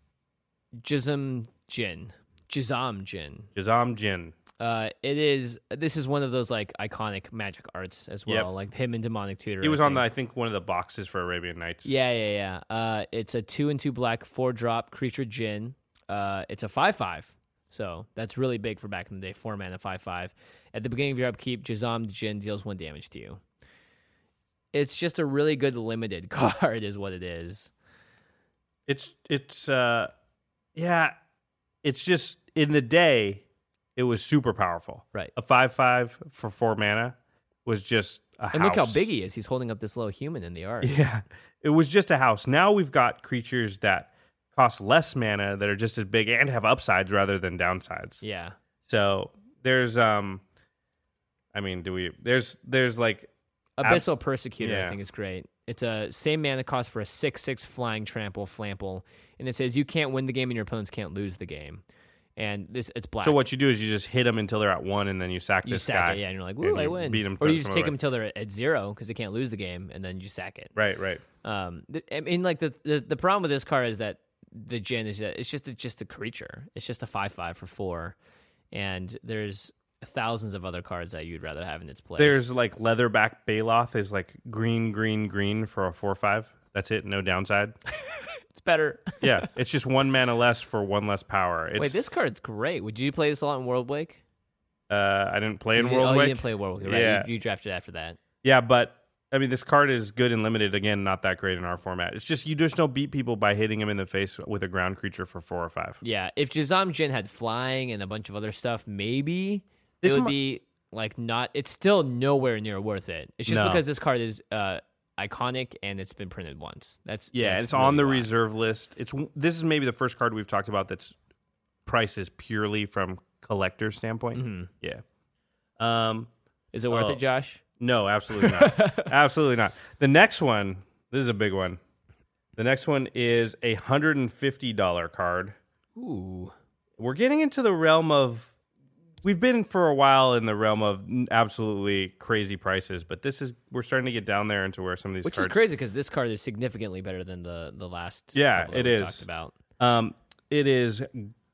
Jizam Jin. Jizam Jin. Jazam Jin. Uh, it is. This is one of those like iconic magic arts as well, Yep. like him and Demonic Tutor. He was I on, the, think. I think, one of the boxes for Arabian Nights. Yeah, yeah, yeah. Uh, it's a two and two black, four drop creature Jin. Uh, it's a five five, so that's really big for back in the day. Four mana, five five. At the beginning of your upkeep, Jazam Jin deals one damage to you. It's just a really good limited card, is what it is. It's, it's, uh, yeah, it's just in the day, it was super powerful. Right. A five five for four mana was just a house. And look how big he is. He's holding up this little human in the art. Yeah. It was just a house. Now we've got creatures that cost less mana that are just as big and have upsides rather than downsides. Yeah. So there's, um, I mean, do we, there's, there's like, Abyssal Persecutor, yeah. I think, is great. It's a same mana cost for a six six flying trample flample, and it says you can't win the game and your opponents can't lose the game. And this it's black. so what you do is you just hit them until they're at one and then you sack you this sack guy. it, yeah, and you're like, and "Woo, I you win!" beat 'em Or to you just some take other them way. until they're at zero because they can't lose the game, and then you sack it. Right, right. Um, th- I mean, like the, the the problem with this card is that the Jin is that it's just a, just a creature. It's just a five five for four, and there's thousands of other cards that you'd rather have in its place. There's like Leatherback Baloth is like green, green, green for a four five. That's it. No downside. it's better. Yeah, it's just one mana less for one less power. It's, Wait, this card's great. Would you play this a lot in World Wake? uh, I didn't play in You- World oh, Wake. you didn't play World Wake, right? Yeah. You, you drafted after that. Yeah, but I mean, this card is good and limited. Again, not that great in our format. It's just you just don't beat people by hitting them in the face with a ground creature for four or five. Yeah, if Jazam Jin had flying and a bunch of other stuff, maybe this it would mo- be like not. It's still nowhere near worth it. It's just no. because this card is uh, iconic and it's been printed once. That's yeah, that's it's really on the why. reserve list. It's this is maybe the first card we've talked about that's prices purely from collector standpoint. Mm-hmm. Yeah. Um, is it worth oh. it, Josh? No, absolutely not. Absolutely not. The next one, this is a big one. The next one is a one hundred fifty dollars card. Ooh. We're getting into the realm of, we've been for a while in the realm of absolutely crazy prices, but this is, we're starting to get down there into where some of these Which cards. is crazy because this card is significantly better than the, the last yeah, couple that it we is. talked about. Um, it is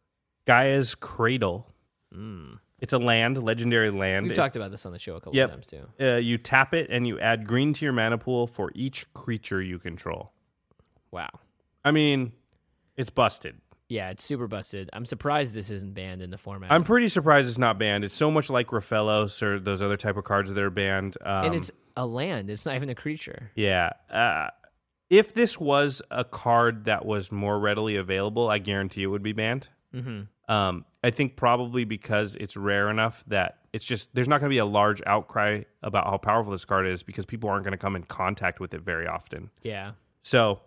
Gaia's Cradle. Mm. It's a land, legendary land. We've it, talked about this on the show a couple yep. of times too. Uh, you tap it and you add green to your mana pool for each creature you control. Wow. I mean, it's busted. Yeah, it's super busted. I'm surprised this isn't banned in the format. I'm pretty surprised it's not banned. It's so much like Raphaelos or those other type of cards that are banned. Um, and it's a land. It's not even a creature. Yeah. Uh, if this was a card that was more readily available, I guarantee it would be banned. Mm-hmm. Um, I think probably because it's rare enough that it's just there's not going to be a large outcry about how powerful this card is because people aren't going to come in contact with it very often. Yeah. So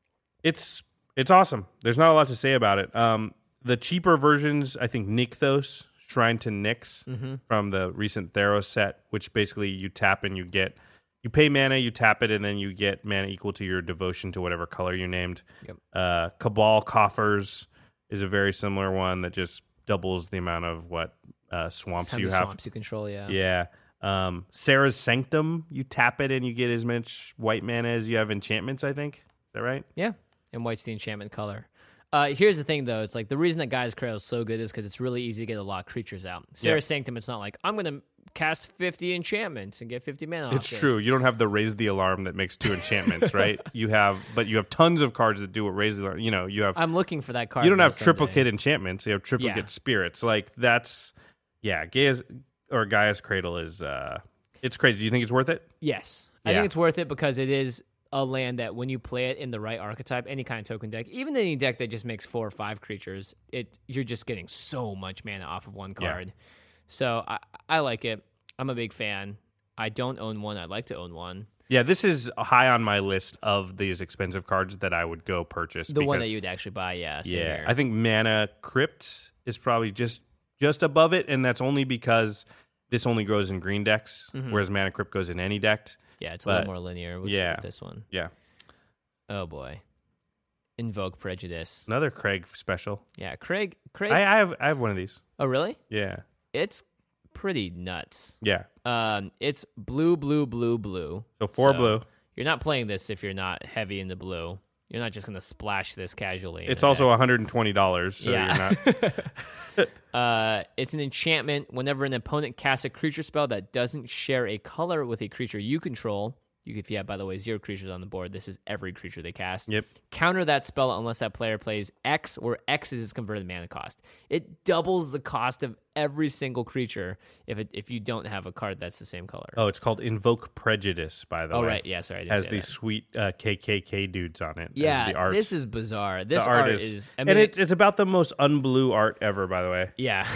it's it's awesome. There's not a lot to say about it. Um, the cheaper versions, I think Nykthos, Shrine to Nyx mm-hmm. from the recent Theros set, which basically you tap and you get you pay mana, you tap it, and then you get mana equal to your devotion to whatever color you named. Yep. Uh, Cabal Coffers is a very similar one that just doubles the amount of what uh, swamps you have. Swamps you control, yeah. Yeah. Um, Sarah's Sanctum, you tap it and you get as much white mana as you have enchantments, I think. Is that right? Yeah. And white's the enchantment color. Uh, here's the thing, though. It's like the reason that Gaia's Cradle is so good is because it's really easy to get a lot of creatures out. Sarah's yep. Sanctum, it's not like, I'm going to cast fifty enchantments and get fifty mana off It's this. true. You don't have the Raise the Alarm that makes two enchantments, right? You have, but you have tons of cards that do what Raise the Alarm. You know, you have. I'm looking for that card. You don't have triplicate enchantments. You have triplicate yeah. spirits. Like that's, yeah. Gaia's or Gaia's Cradle is, uh, it's crazy. Do you think it's worth it? Yes, yeah. I think it's worth it because it is a land that when you play it in the right archetype, any kind of token deck, even any deck that just makes four or five creatures, it you're just getting so much mana off of one card. Yeah. So I, I like it. I'm a big fan. I don't own one. I'd like to own one. Yeah, this is high on my list of these expensive cards that I would go purchase. The because, one that you'd actually buy, yeah. Yeah, here. I think Mana Crypt is probably just just above it, and that's only because this only grows in green decks, mm-hmm. whereas Mana Crypt goes in any deck. Yeah, it's a but, little more linear with, yeah, with this one. Yeah. Oh, boy. Invoke Prejudice. Another Craig special. Yeah, Craig. Craig. I, I have I have one of these. Oh, really? Yeah. It's pretty nuts. Yeah. Um, it's blue, blue, blue, blue. So four so blue. You're not playing this if you're not heavy into blue. You're not just going to splash this casually. It's also one hundred twenty dollars, so yeah. you're not... uh, it's an enchantment. Whenever an opponent casts a creature spell that doesn't share a color with a creature you control, you, if you have, by the way, zero creatures on the board, this is every creature they cast. Yep. Counter that spell unless that player plays X, or X is its converted mana cost. It doubles the cost of every single creature if it, if you don't have a card that's the same color. Oh, it's called Invoke Prejudice, by the oh, way. Oh, right. Yeah, sorry. I didn't has say these that. sweet uh, K K K dudes on it. Yeah, the art. this is bizarre. This the art, art is... is I mean, and it, it's about the most unblue art ever, by the way. Yeah.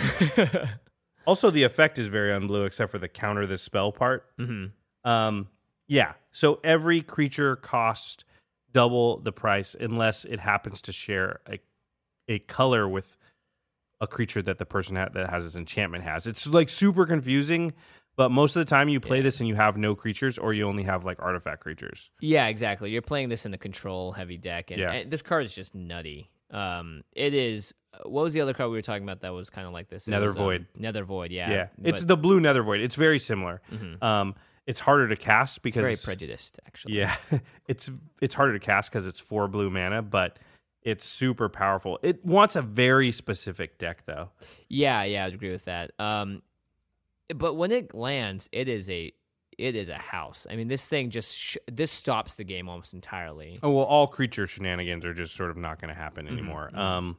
Also, the effect is very unblue, except for the counter the spell part. Mm-hmm. Um, yeah, so every creature costs double the price unless it happens to share a a color with a creature that the person ha- that has this enchantment has. It's like super confusing, but most of the time you play yeah. this and you have no creatures, or you only have like artifact creatures. Yeah, exactly. You're playing this in the control heavy deck, and, yeah. and this card is just nutty. Um, it is. What was the other card we were talking about that was kind of like this? It Nether was, Void. Um, Nether Void. Yeah. Yeah. But, it's the blue Nether Void. It's very similar. Mm-hmm. Um, it's harder to cast because it's very prejudiced, actually. Yeah, it's it's harder to cast because it's four blue mana, but it's super powerful. It wants a very specific deck, though. Yeah, yeah, I would agree with that. Um, but when it lands, it is a it is a house. I mean, this thing just sh- this stops the game almost entirely. Oh well, all creature shenanigans are just sort of not going to happen anymore. Mm-hmm. Um,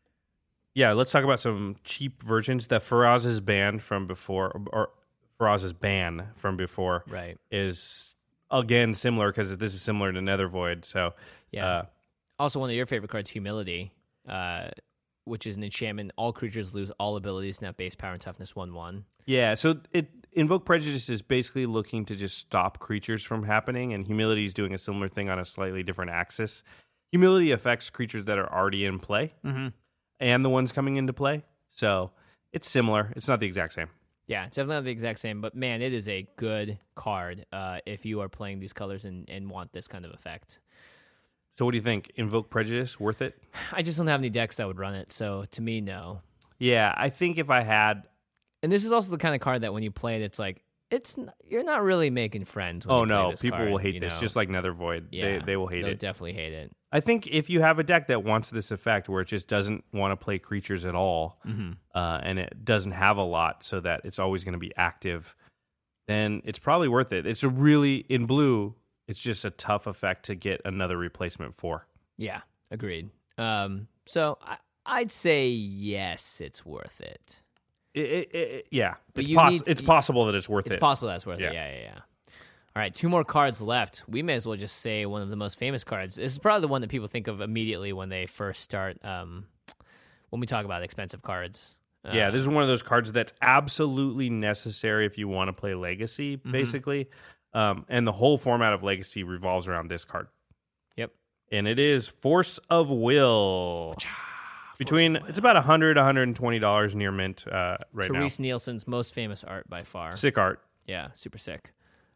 yeah, let's talk about some cheap versions. The Faraz's ban from before, or Faraz's ban from before, right, is again, similar because this is similar to Nether Void. So, Yeah. uh, Also, one of your favorite cards, Humility, uh, which is an enchantment. All creatures lose all abilities and have base power and toughness one one. yeah. So it Invoke Prejudice is basically looking to just stop creatures from happening, and Humility is doing a similar thing on a slightly different axis. Humility affects creatures that are already in play Mm-hmm. and the ones coming into play. So it's similar. It's not the exact same. Yeah, it's definitely not the exact same, but man, it is a good card uh, if you are playing these colors and, and want this kind of effect. So what do you think? Invoke Prejudice, worth it? I just don't have any decks that would run it, so to me, no. Yeah, I think if I had... And this is also the kind of card that when you play it, it's like, it's n- you're not really making friends when Oh, you play no, this people card, will hate you this, know? just like Nether Void. Yeah, they, they will hate they'll it. definitely hate it. I think if you have a deck that wants this effect where it just doesn't want to play creatures at all, Mm-hmm. uh, and it doesn't have a lot so that it's always going to be active, then it's probably worth it. It's a really, in blue, it's just a tough effect to get another replacement for. Yeah, agreed. Um, so I, I'd say yes, it's worth it. It, it, it, yeah, But it's, you poss- need to- it's possible that it's worth It's it. possible that's worth Yeah. it. Yeah, yeah, yeah. All right, two more cards left. We may as well just say one of the most famous cards. This is probably the one that people think of immediately when they first start, um, when we talk about expensive cards. Uh, Yeah, this is one of those cards that's absolutely necessary if you want to play Legacy, Mm-hmm. basically. Um, and the whole format of Legacy revolves around this card. Yep. And it is Force of Will. Between it's about one hundred dollars, one hundred twenty dollars near mint uh, right Therese Nielsen's most famous art by far. now. Sick art. Yeah, super sick.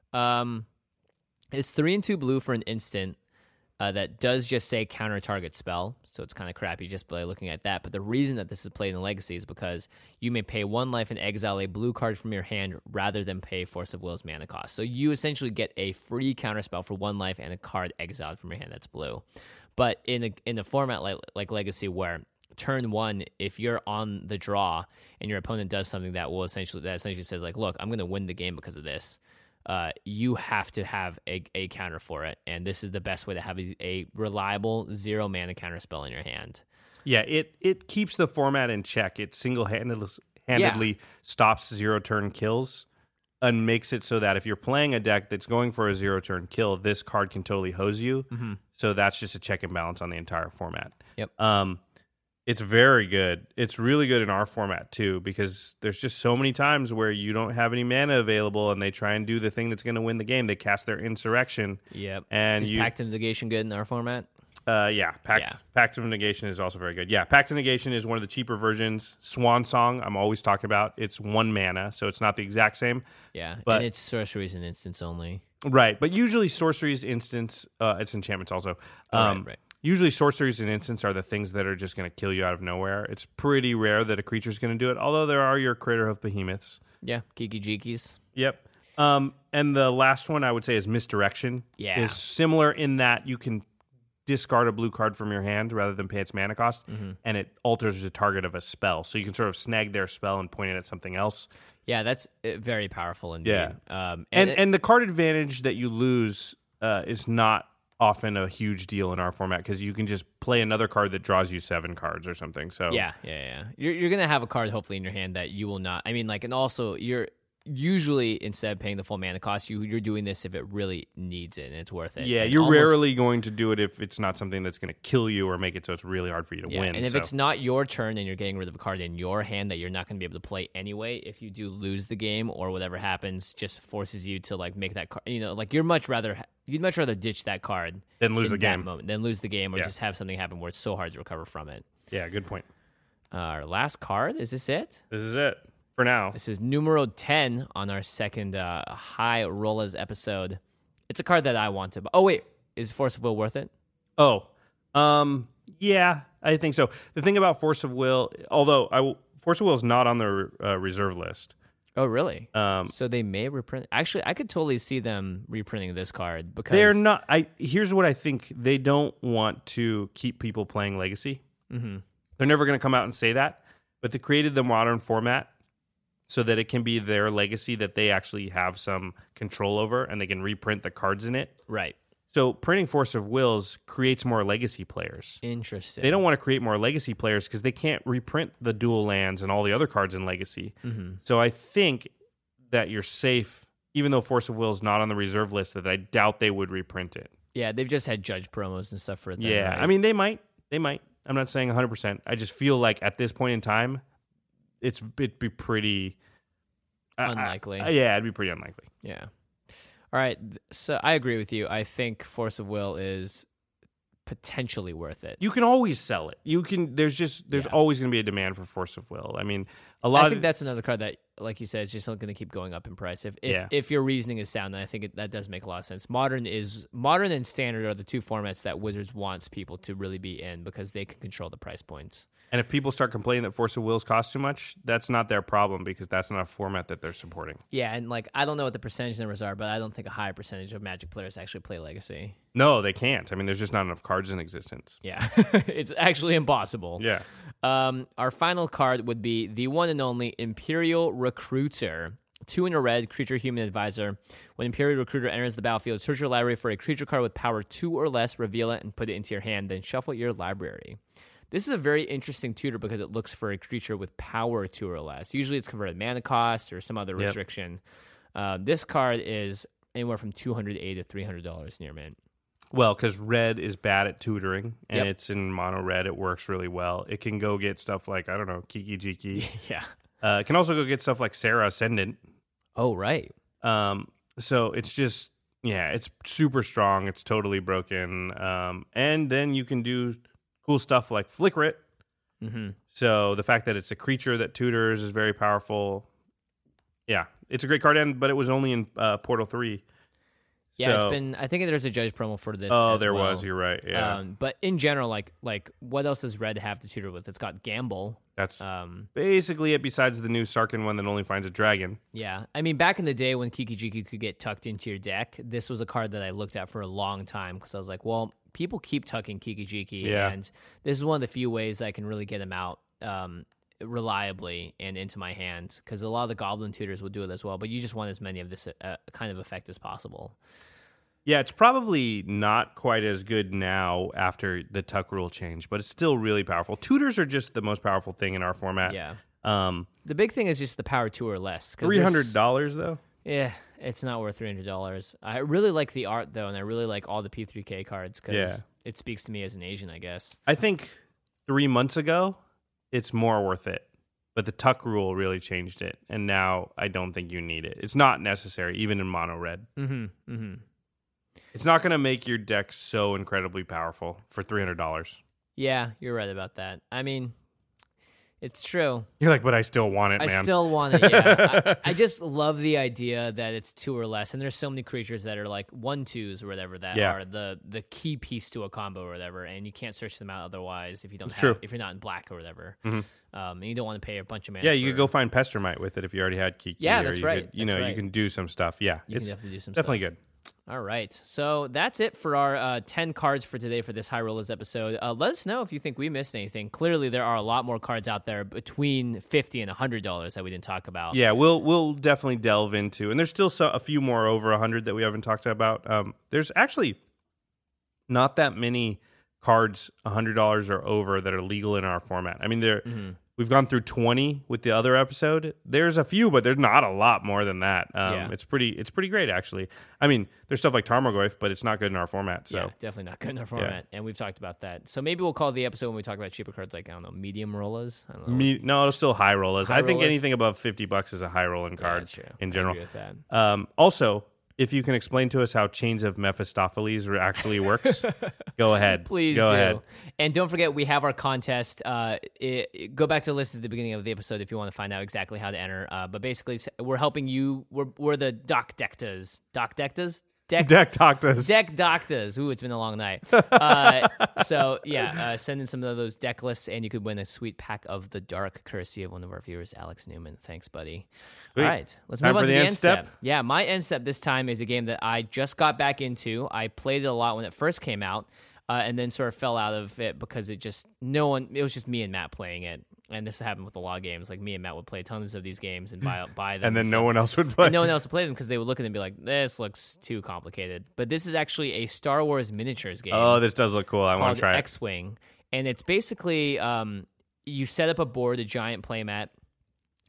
Um, it's three and two blue for an instant uh, that does just say counter target spell, so it's kind of crappy just by looking at that. But the reason that this is played in Legacy is because you may pay one life and exile a blue card from your hand rather than pay Force of Will's mana cost. So you essentially get a free counter spell for one life and a card exiled from your hand that's blue. But in a in a format like like Legacy where turn one, if you're on the draw and your opponent does something that will essentially that essentially says like, look, I'm going to win the game because of this. Uh, you have to have a, a counter for it, and this is the best way to have a, a reliable zero mana counter spell in your hand. Yeah, it it keeps the format in check. It single handedly handedly stops zero turn kills and makes it so that if you're playing a deck that's going for a zero turn kill, this card can totally hose you. Mm-hmm. So that's just a check and balance on the entire format. Yep. Um, it's very good. It's really good in our format too, because there's just so many times where you don't have any mana available, and they try and do the thing that's going to win the game. They cast their Insurrection. Yep. And is you, Pact of Negation good in our format? Uh, yeah, Pact, Yeah. Pact of Negation is also very good. Yeah, Pact of Negation is one of the cheaper versions. Swan Song, I'm always talking about. It's one mana, so it's not the exact same. Yeah, But- and it's sorceries and instants only. Right, but usually sorceries, instants, uh, it's enchantments also. Oh, right, Um, right. Usually sorceries and instants are the things that are just going to kill you out of nowhere. It's pretty rare that a creature's going to do it, although there are your Crater of Behemoths. Yeah, Kiki Jikis. Yep. Um, and the last one I would say is Misdirection. Yeah. Is similar in that you can discard a blue card from your hand rather than pay its mana cost, Mm-hmm. and it alters the target of a spell. So you can sort of snag their spell and point it at something else. Yeah, that's uh, very powerful indeed. Yeah. Um, And and, and, it- the card advantage that you lose uh, is not often a huge deal in our format because you can just play another card that draws you seven cards or something. So yeah, yeah, yeah. You're you're gonna have a card hopefully in your hand that you will not. I mean, like, and also you're usually instead of paying the full mana cost, you you're doing this if it really needs it and it's worth it. Yeah, And you're almost- rarely going to do it if it's not something that's going to kill you or make it so it's really hard for you to Yeah, win. and if so. it's not your turn and you're getting rid of a card in your hand that you're not going to be able to play anyway, if you do lose the game or whatever happens, just forces you to like make that card. You know, like you're much rather you'd much rather ditch that card Then lose in the that game. moment, than lose the game or Yeah. just have something happen where it's so hard to recover from it. Yeah, good point. Uh, our last card, is this it? This is it for now. This is numero ten on our second uh, High Rollers episode. It's a card that I want to. Oh wait, is Force of Will worth it? Oh, um, yeah, I think so. The thing about Force of Will, although I will, Force of Will is not on the uh, reserve list. Oh really? Um, So they may reprint. Actually, I could totally see them reprinting this card because they're not. I here's what I think. They don't want to keep people playing Legacy. Mhm. They're never going to come out and say that, but they created the modern format so that it can be their Legacy that they actually have some control over, and they can reprint the cards in it. right. So printing Force of Wills creates more Legacy players. Interesting. They don't want to create more Legacy players because they can't reprint the dual lands and all the other cards in Legacy. Mm-hmm. So I think that you're safe, even though Force of Will is not on the reserve list, that I doubt they would reprint it. Yeah, they've just had Judge promos and stuff for it. Then, yeah, right? I mean, they might. They might. I'm not saying one hundred percent. I just feel like at this point in time, it's it'd be pretty... Unlikely. I, I, yeah, it'd be pretty unlikely. Yeah. All right. So I agree with you. I think Force of Will is potentially worth it. You can always sell it. You can. There's just there's Yeah. always going to be a demand for Force of Will. I mean, a lot. I of think that's another card that, like you said, is just going to keep going up in price. If if, Yeah. if your reasoning is sound, then I think it, that does make a lot of sense. Modern is modern and standard are the two formats that Wizards wants people to really be in because they can control the price points. And if people start complaining that Force of Wills cost too much, that's not their problem because that's not a format that they're supporting. Yeah, and like I don't know what the percentage numbers are, but I don't think a high percentage of Magic players actually play Legacy. No, they can't. I mean, there's just not enough cards in existence. Yeah, it's actually impossible. Yeah. Um, our final card would be the one and only Imperial Recruiter. Two in a red, creature human advisor. When Imperial Recruiter enters the battlefield, search your library for a creature card with power two or less, reveal it, and put it into your hand, then shuffle your library. This is a very interesting tutor because it looks for a creature with power two or less. Usually it's converted mana cost or some other Yep. restriction. Uh, this card is anywhere from two hundred eighty dollars to three hundred dollars near mint. Well, because red is bad at tutoring, and Yep. it's in mono red. It works really well. It can go get stuff like, I don't know, Kiki Jiki. Yeah. Uh, it can also go get stuff like Sarah Ascendant. Oh, right. Um, so it's just, yeah, it's super strong. It's totally broken. Um, and then you can do cool stuff like Flicker It. Mm-hmm. So the fact that it's a creature that tutors is very powerful. Yeah, it's a great card, and but it was only in uh, Portal three. Yeah, it's So- been. I think there's a judge promo for this. Oh, as there well. was. You're right. Yeah, Um, but in general, like like what else does red have to tutor with? It's got Gamble. that's Um, basically it. Besides the new Sarkin one that only finds a dragon. yeah, I mean, back in the day when Kiki Jiki could get tucked into your deck, this was a card that I looked at for a long time because I was like, well, people keep tucking Kiki Jiki, Yeah. and this is one of the few ways I can really get him out um, reliably and into my hand because a lot of the Goblin tutors will do it as well. But you just want as many of this uh, kind of effect as possible. Yeah, it's probably not quite as good now after the tuck rule change, but it's still really powerful. Tutors are just the most powerful thing in our format. Yeah. Um, The big thing is just the power two or less. 'cause three there's- hundred dollars though. Yeah, it's not worth three hundred dollars. I really like the art, though, and I really like all the P three K cards because Yeah. it speaks to me as an Asian, I guess. I think three months ago, it's more worth it. But the tuck rule really changed it, and now I don't think you need it. It's not necessary, even in mono red. Mm-hmm, mm-hmm. It's not going to make your deck so incredibly powerful for three hundred dollars. Yeah, you're right about that. I mean, it's true. You're like, but I still want it, I man. still want it, yeah. I, I just love the idea that it's two or less, and there's so many creatures that are like one-twos or whatever that Yeah. are the the key piece to a combo or whatever, and you can't search them out otherwise if you don't It's have, true. if you're not in black or whatever. Mhm. Um, and you don't want to pay a bunch of mana. Yeah, you for- could go find Pestermite with it if you already had Kiki. Yeah, or that's you right. Could, you That's know, right. you can do some stuff. Yeah, You it's can definitely do some definitely stuff. good. All right. So that's it for our uh, ten cards for today for this High Rollers episode. Uh, let us know if you think we missed anything. Clearly, there are a lot more cards out there between fifty dollars and one hundred dollars that we didn't talk about. Yeah, we'll we'll definitely delve into, and there's still so, a few more over one hundred that we haven't talked about. Um, there's actually not that many cards one hundred dollars or over that are legal in our format. I mean, there Mm-hmm. we've gone through twenty with the other episode. There's a few, but there's not a lot more than that. Um, Yeah. It's pretty it's pretty great, actually. I mean, there's stuff like Tarmogoyf, but it's not good in our format. So Yeah, definitely not good in our format. And we've talked about that. So maybe we'll call the episode when we talk about cheaper cards like, I don't know, medium rollers. I don't know. Me, no, it's still high rollers. High I think rollers? anything above fifty bucks is a high rolling Yeah, card that's true. in I general. agree with that. Um, also, if you can explain to us how Chains of Mephistopheles actually works, go ahead. Please go do. ahead. And don't forget, we have our contest. Uh, it, it- go back to the list at the beginning of the episode if you want to find out exactly how to enter. Uh, but basically, s- we're helping you. We're, we're the Doc Dectas. Doc Dectas? Deck Deck talked us. Deck Doctors. Ooh, it's been a long night. Uh, so, yeah, uh, send in some of those deck lists, and you could win a sweet pack of the Dark, courtesy of one of our viewers, Alex Newman. Thanks, buddy. Sweet. All right, let's Time move on for to the the end end step? step. Yeah, my end step this time is a game that I just got back into. I played it a lot when it first came out, uh, and then sort of fell out of it because it just, no one, it was just me and Matt playing it. And this happened with a lot of games. Like, me and Matt would play tons of these games and buy, buy them. And then no stuff. one else would play. And no one else would play them because they would look at them and be like, this looks too complicated. But this is actually a Star Wars miniatures game Oh, this does look cool. I want called to try it. X-Wing. And it's basically, um, you set up a board, a giant playmat,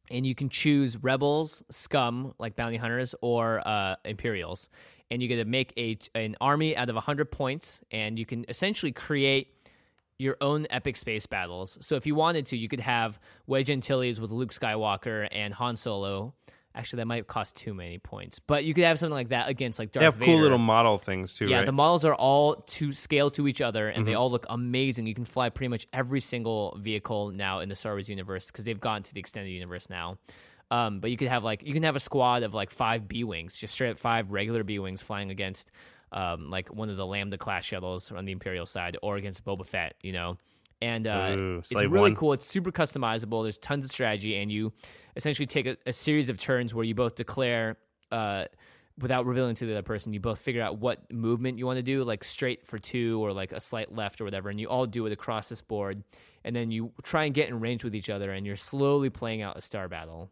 and you can choose rebels, scum, like bounty hunters, or uh, Imperials. And you get to make a an army out of one hundred points, and you can essentially create your own epic space battles. So if you wanted to, you could have Wedge Antilles with Luke Skywalker and Han Solo. Actually, that might cost too many points, but you could have something like that against like Darth They have Vader. cool little model things too, Yeah, right? the models are all to scale to each other, and Mm-hmm. they all look amazing. You can fly pretty much every single vehicle now in the Star Wars universe because they've gotten to the extended universe now. Um, but you could have like you can have a squad of like five B wings, just straight up five regular B wings flying against um, like one of the Lambda class shuttles on the Imperial side, or against Boba Fett, you know. And uh, Ooh, it's Slave really One. cool. It's super customizable. There's tons of strategy, and you essentially take a, a series of turns where you both declare, uh, without revealing to the other person, you both figure out what movement you want to do, like straight for two or like a slight left or whatever, and you all do it across this board. And then you try and get in range with each other, and you're slowly playing out a star battle,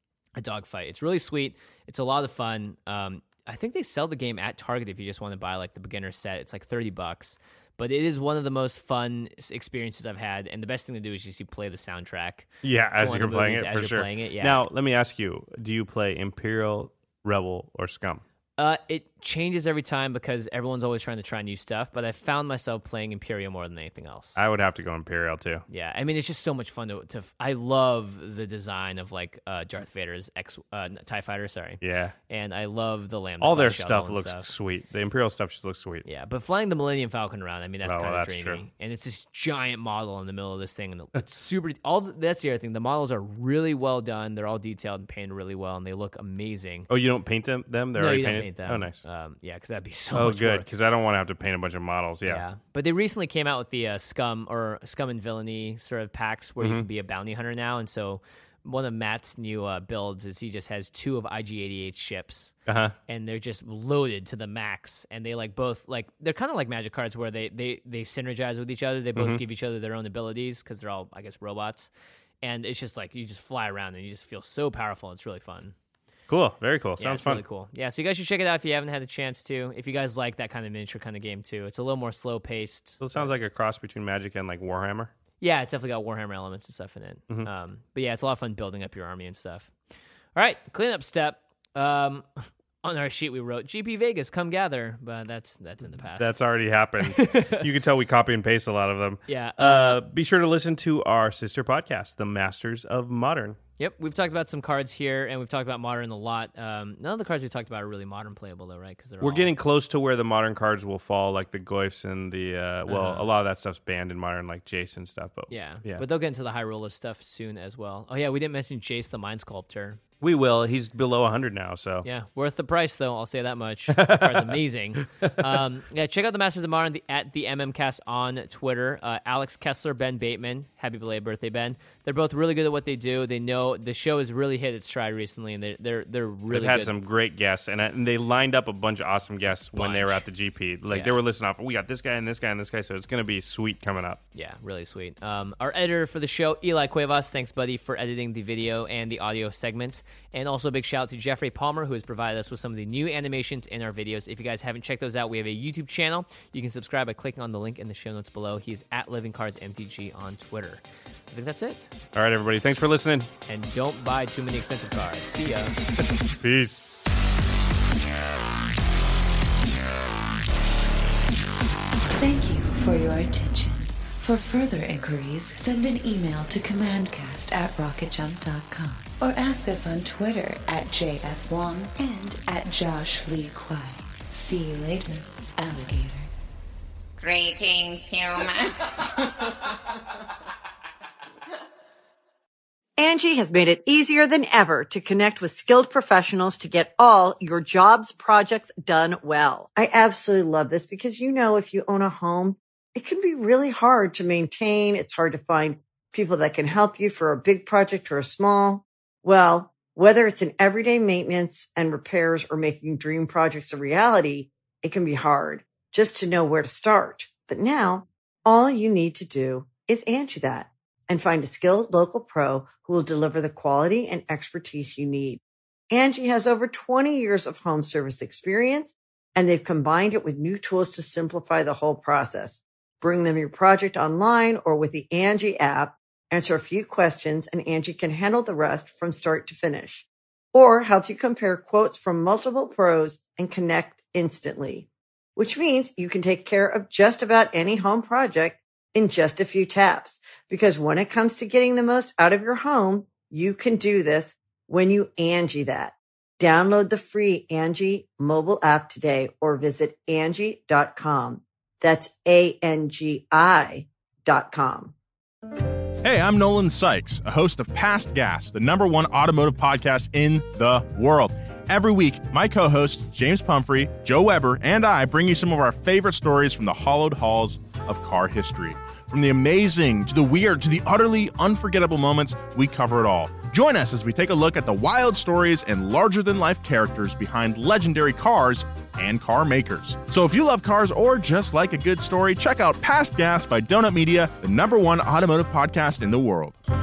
a dogfight. It's really sweet. It's a lot of fun. Um, I think they sell the game at Target if you just want to buy like the beginner set. It's like thirty bucks. But it is one of the most fun experiences I've had, and the best thing to do is just you play the soundtrack. Yeah, to as one you're of the playing movies it, as for you're sure. playing it, yeah. Now, let me ask you, do you play Imperial, Rebel, or Scum? Uh, it changes every time because everyone's always trying to try new stuff, but I found myself playing Imperial more than anything else. I would have to go Imperial, too. Yeah, I mean, it's just so much fun to. to I love the design of like uh, Darth Vader's X uh, TIE fighter, sorry. Yeah. And I love the Lambda. All their class shuttle stuff and looks stuff. sweet. The Imperial stuff just looks sweet. Yeah, but flying the Millennium Falcon around, I mean, that's Oh, kind well, of that's dreamy. true. And it's this giant model in the middle of this thing, and it's super. All the, that's the other thing. The models are really well done. They're all detailed and painted really well, and they look amazing. Oh, you don't paint them? them? They're no, already you don't painted? paint them. Oh, nice. Um, yeah, because that'd be so oh, much good, work. because I don't want to have to paint a bunch of models. Yeah. Yeah, but they recently came out with the uh, Scum or Scum and Villainy sort of packs where Mm-hmm. you can be a bounty hunter now, and so one of Matt's new uh, builds is he just has two of I G eighty-eight ships, Uh-huh. and they're just loaded to the max, and they like both like they're kind of like Magic cards where they they they synergize with each other. They both Mm-hmm. give each other their own abilities because they're all I guess robots, and it's just like you just fly around and you just feel so powerful. It's really fun. Cool. Very cool. Yeah, Sounds it's fun. really cool. Yeah, so you guys should check it out if you haven't had a chance to. If you guys like that kind of miniature kind of game too, it's a little more slow paced. So it sounds like a cross between Magic and like Warhammer. Yeah, it's definitely got Warhammer elements and stuff in it. Mm-hmm. Um, but yeah, it's a lot of fun building up your army and stuff. All right, cleanup step. Um, on our sheet we wrote G P Vegas, come gather, but that's that's in the past. That's already happened. You can tell we copy and paste a lot of them. yeah. Uh, be sure to listen to our sister podcast, The Masters of Modern. Yep, we've talked about some cards here, and we've talked about modern a lot. Um, none of the cards we talked about are really modern playable, though, right? Because they're We're all... getting close to where the modern cards will fall, like the Goyfs and the, uh, well, Uh-huh. a lot of that stuff's banned in modern, like Jason stuff. But Yeah, yeah. but they'll get into the high roller stuff soon as well. Oh yeah, we didn't mention Jace the Mind Sculptor. we will. He's below one hundred now, so. Yeah, worth the price though. I'll say that much. The card's amazing. Um, yeah, check out the Masters of Modern the, at the MMCast on Twitter. Uh, Alex Kessler, Ben Bateman. Happy belated birthday, Ben. They're both really good at what they do. They know the show has really hit its stride recently, and they're they're they're really They've had good. some great guests, and, and they lined up a bunch of awesome guests when they were Bunch. at the G P. Like, Yeah. they were listing off, we got this guy and this guy and this guy, so it's going to be sweet coming up. Yeah, really sweet. Um, our editor for the show, Eli Cuevas. Thanks, buddy, for editing the video and the audio segments. And also a big shout out to Jeffrey Palmer, who has provided us with some of the new animations in our videos. If you guys haven't checked those out, we have a YouTube channel. You can subscribe by clicking on the link in the show notes below. He's at Living Cards M T G on Twitter. I think that's it. All right, everybody. Thanks for listening. And don't buy too many expensive cards. See ya. Peace. Thank you for your attention. For further inquiries, send an email to commandcast at rocket jump dot com or ask us on Twitter at J F Wong and at Josh Lee Kwai. See you later, alligator. Greetings, humans. Angie has made it easier than ever to connect with skilled professionals to get all your jobs projects done well. I absolutely love this because, you know, if you own a home, it can be really hard to maintain. It's hard to find people that can help you for a big project or a small. Well, whether it's in everyday maintenance and repairs or making dream projects a reality, it can be hard just to know where to start. But now all you need to do is Angie that and find a skilled local pro who will deliver the quality and expertise you need. Angie has over twenty years of home service experience, and they've combined it with new tools to simplify the whole process. Bring them your project online or with the Angie app, answer a few questions, and Angie can handle the rest from start to finish. Or help you compare quotes from multiple pros and connect instantly. Which means you can take care of just about any home project in just a few taps. Because when it comes to getting the most out of your home, you can do this when you Angie that. Download the free Angie mobile app today or visit Angie dot com. That's A N G I dot com. Hey, I'm Nolan Sykes, a host of Past Gas, the number one automotive podcast in the world. Every week, my co-hosts, James Pumphrey, Joe Weber, and I bring you some of our favorite stories from the hallowed halls of car history. From the amazing to the weird to the utterly unforgettable moments, we cover it all. Join us as we take a look at the wild stories and larger-than-life characters behind legendary cars and car makers. So if you love cars or just like a good story, check out Past Gas by Donut Media, the number one automotive podcast in the world.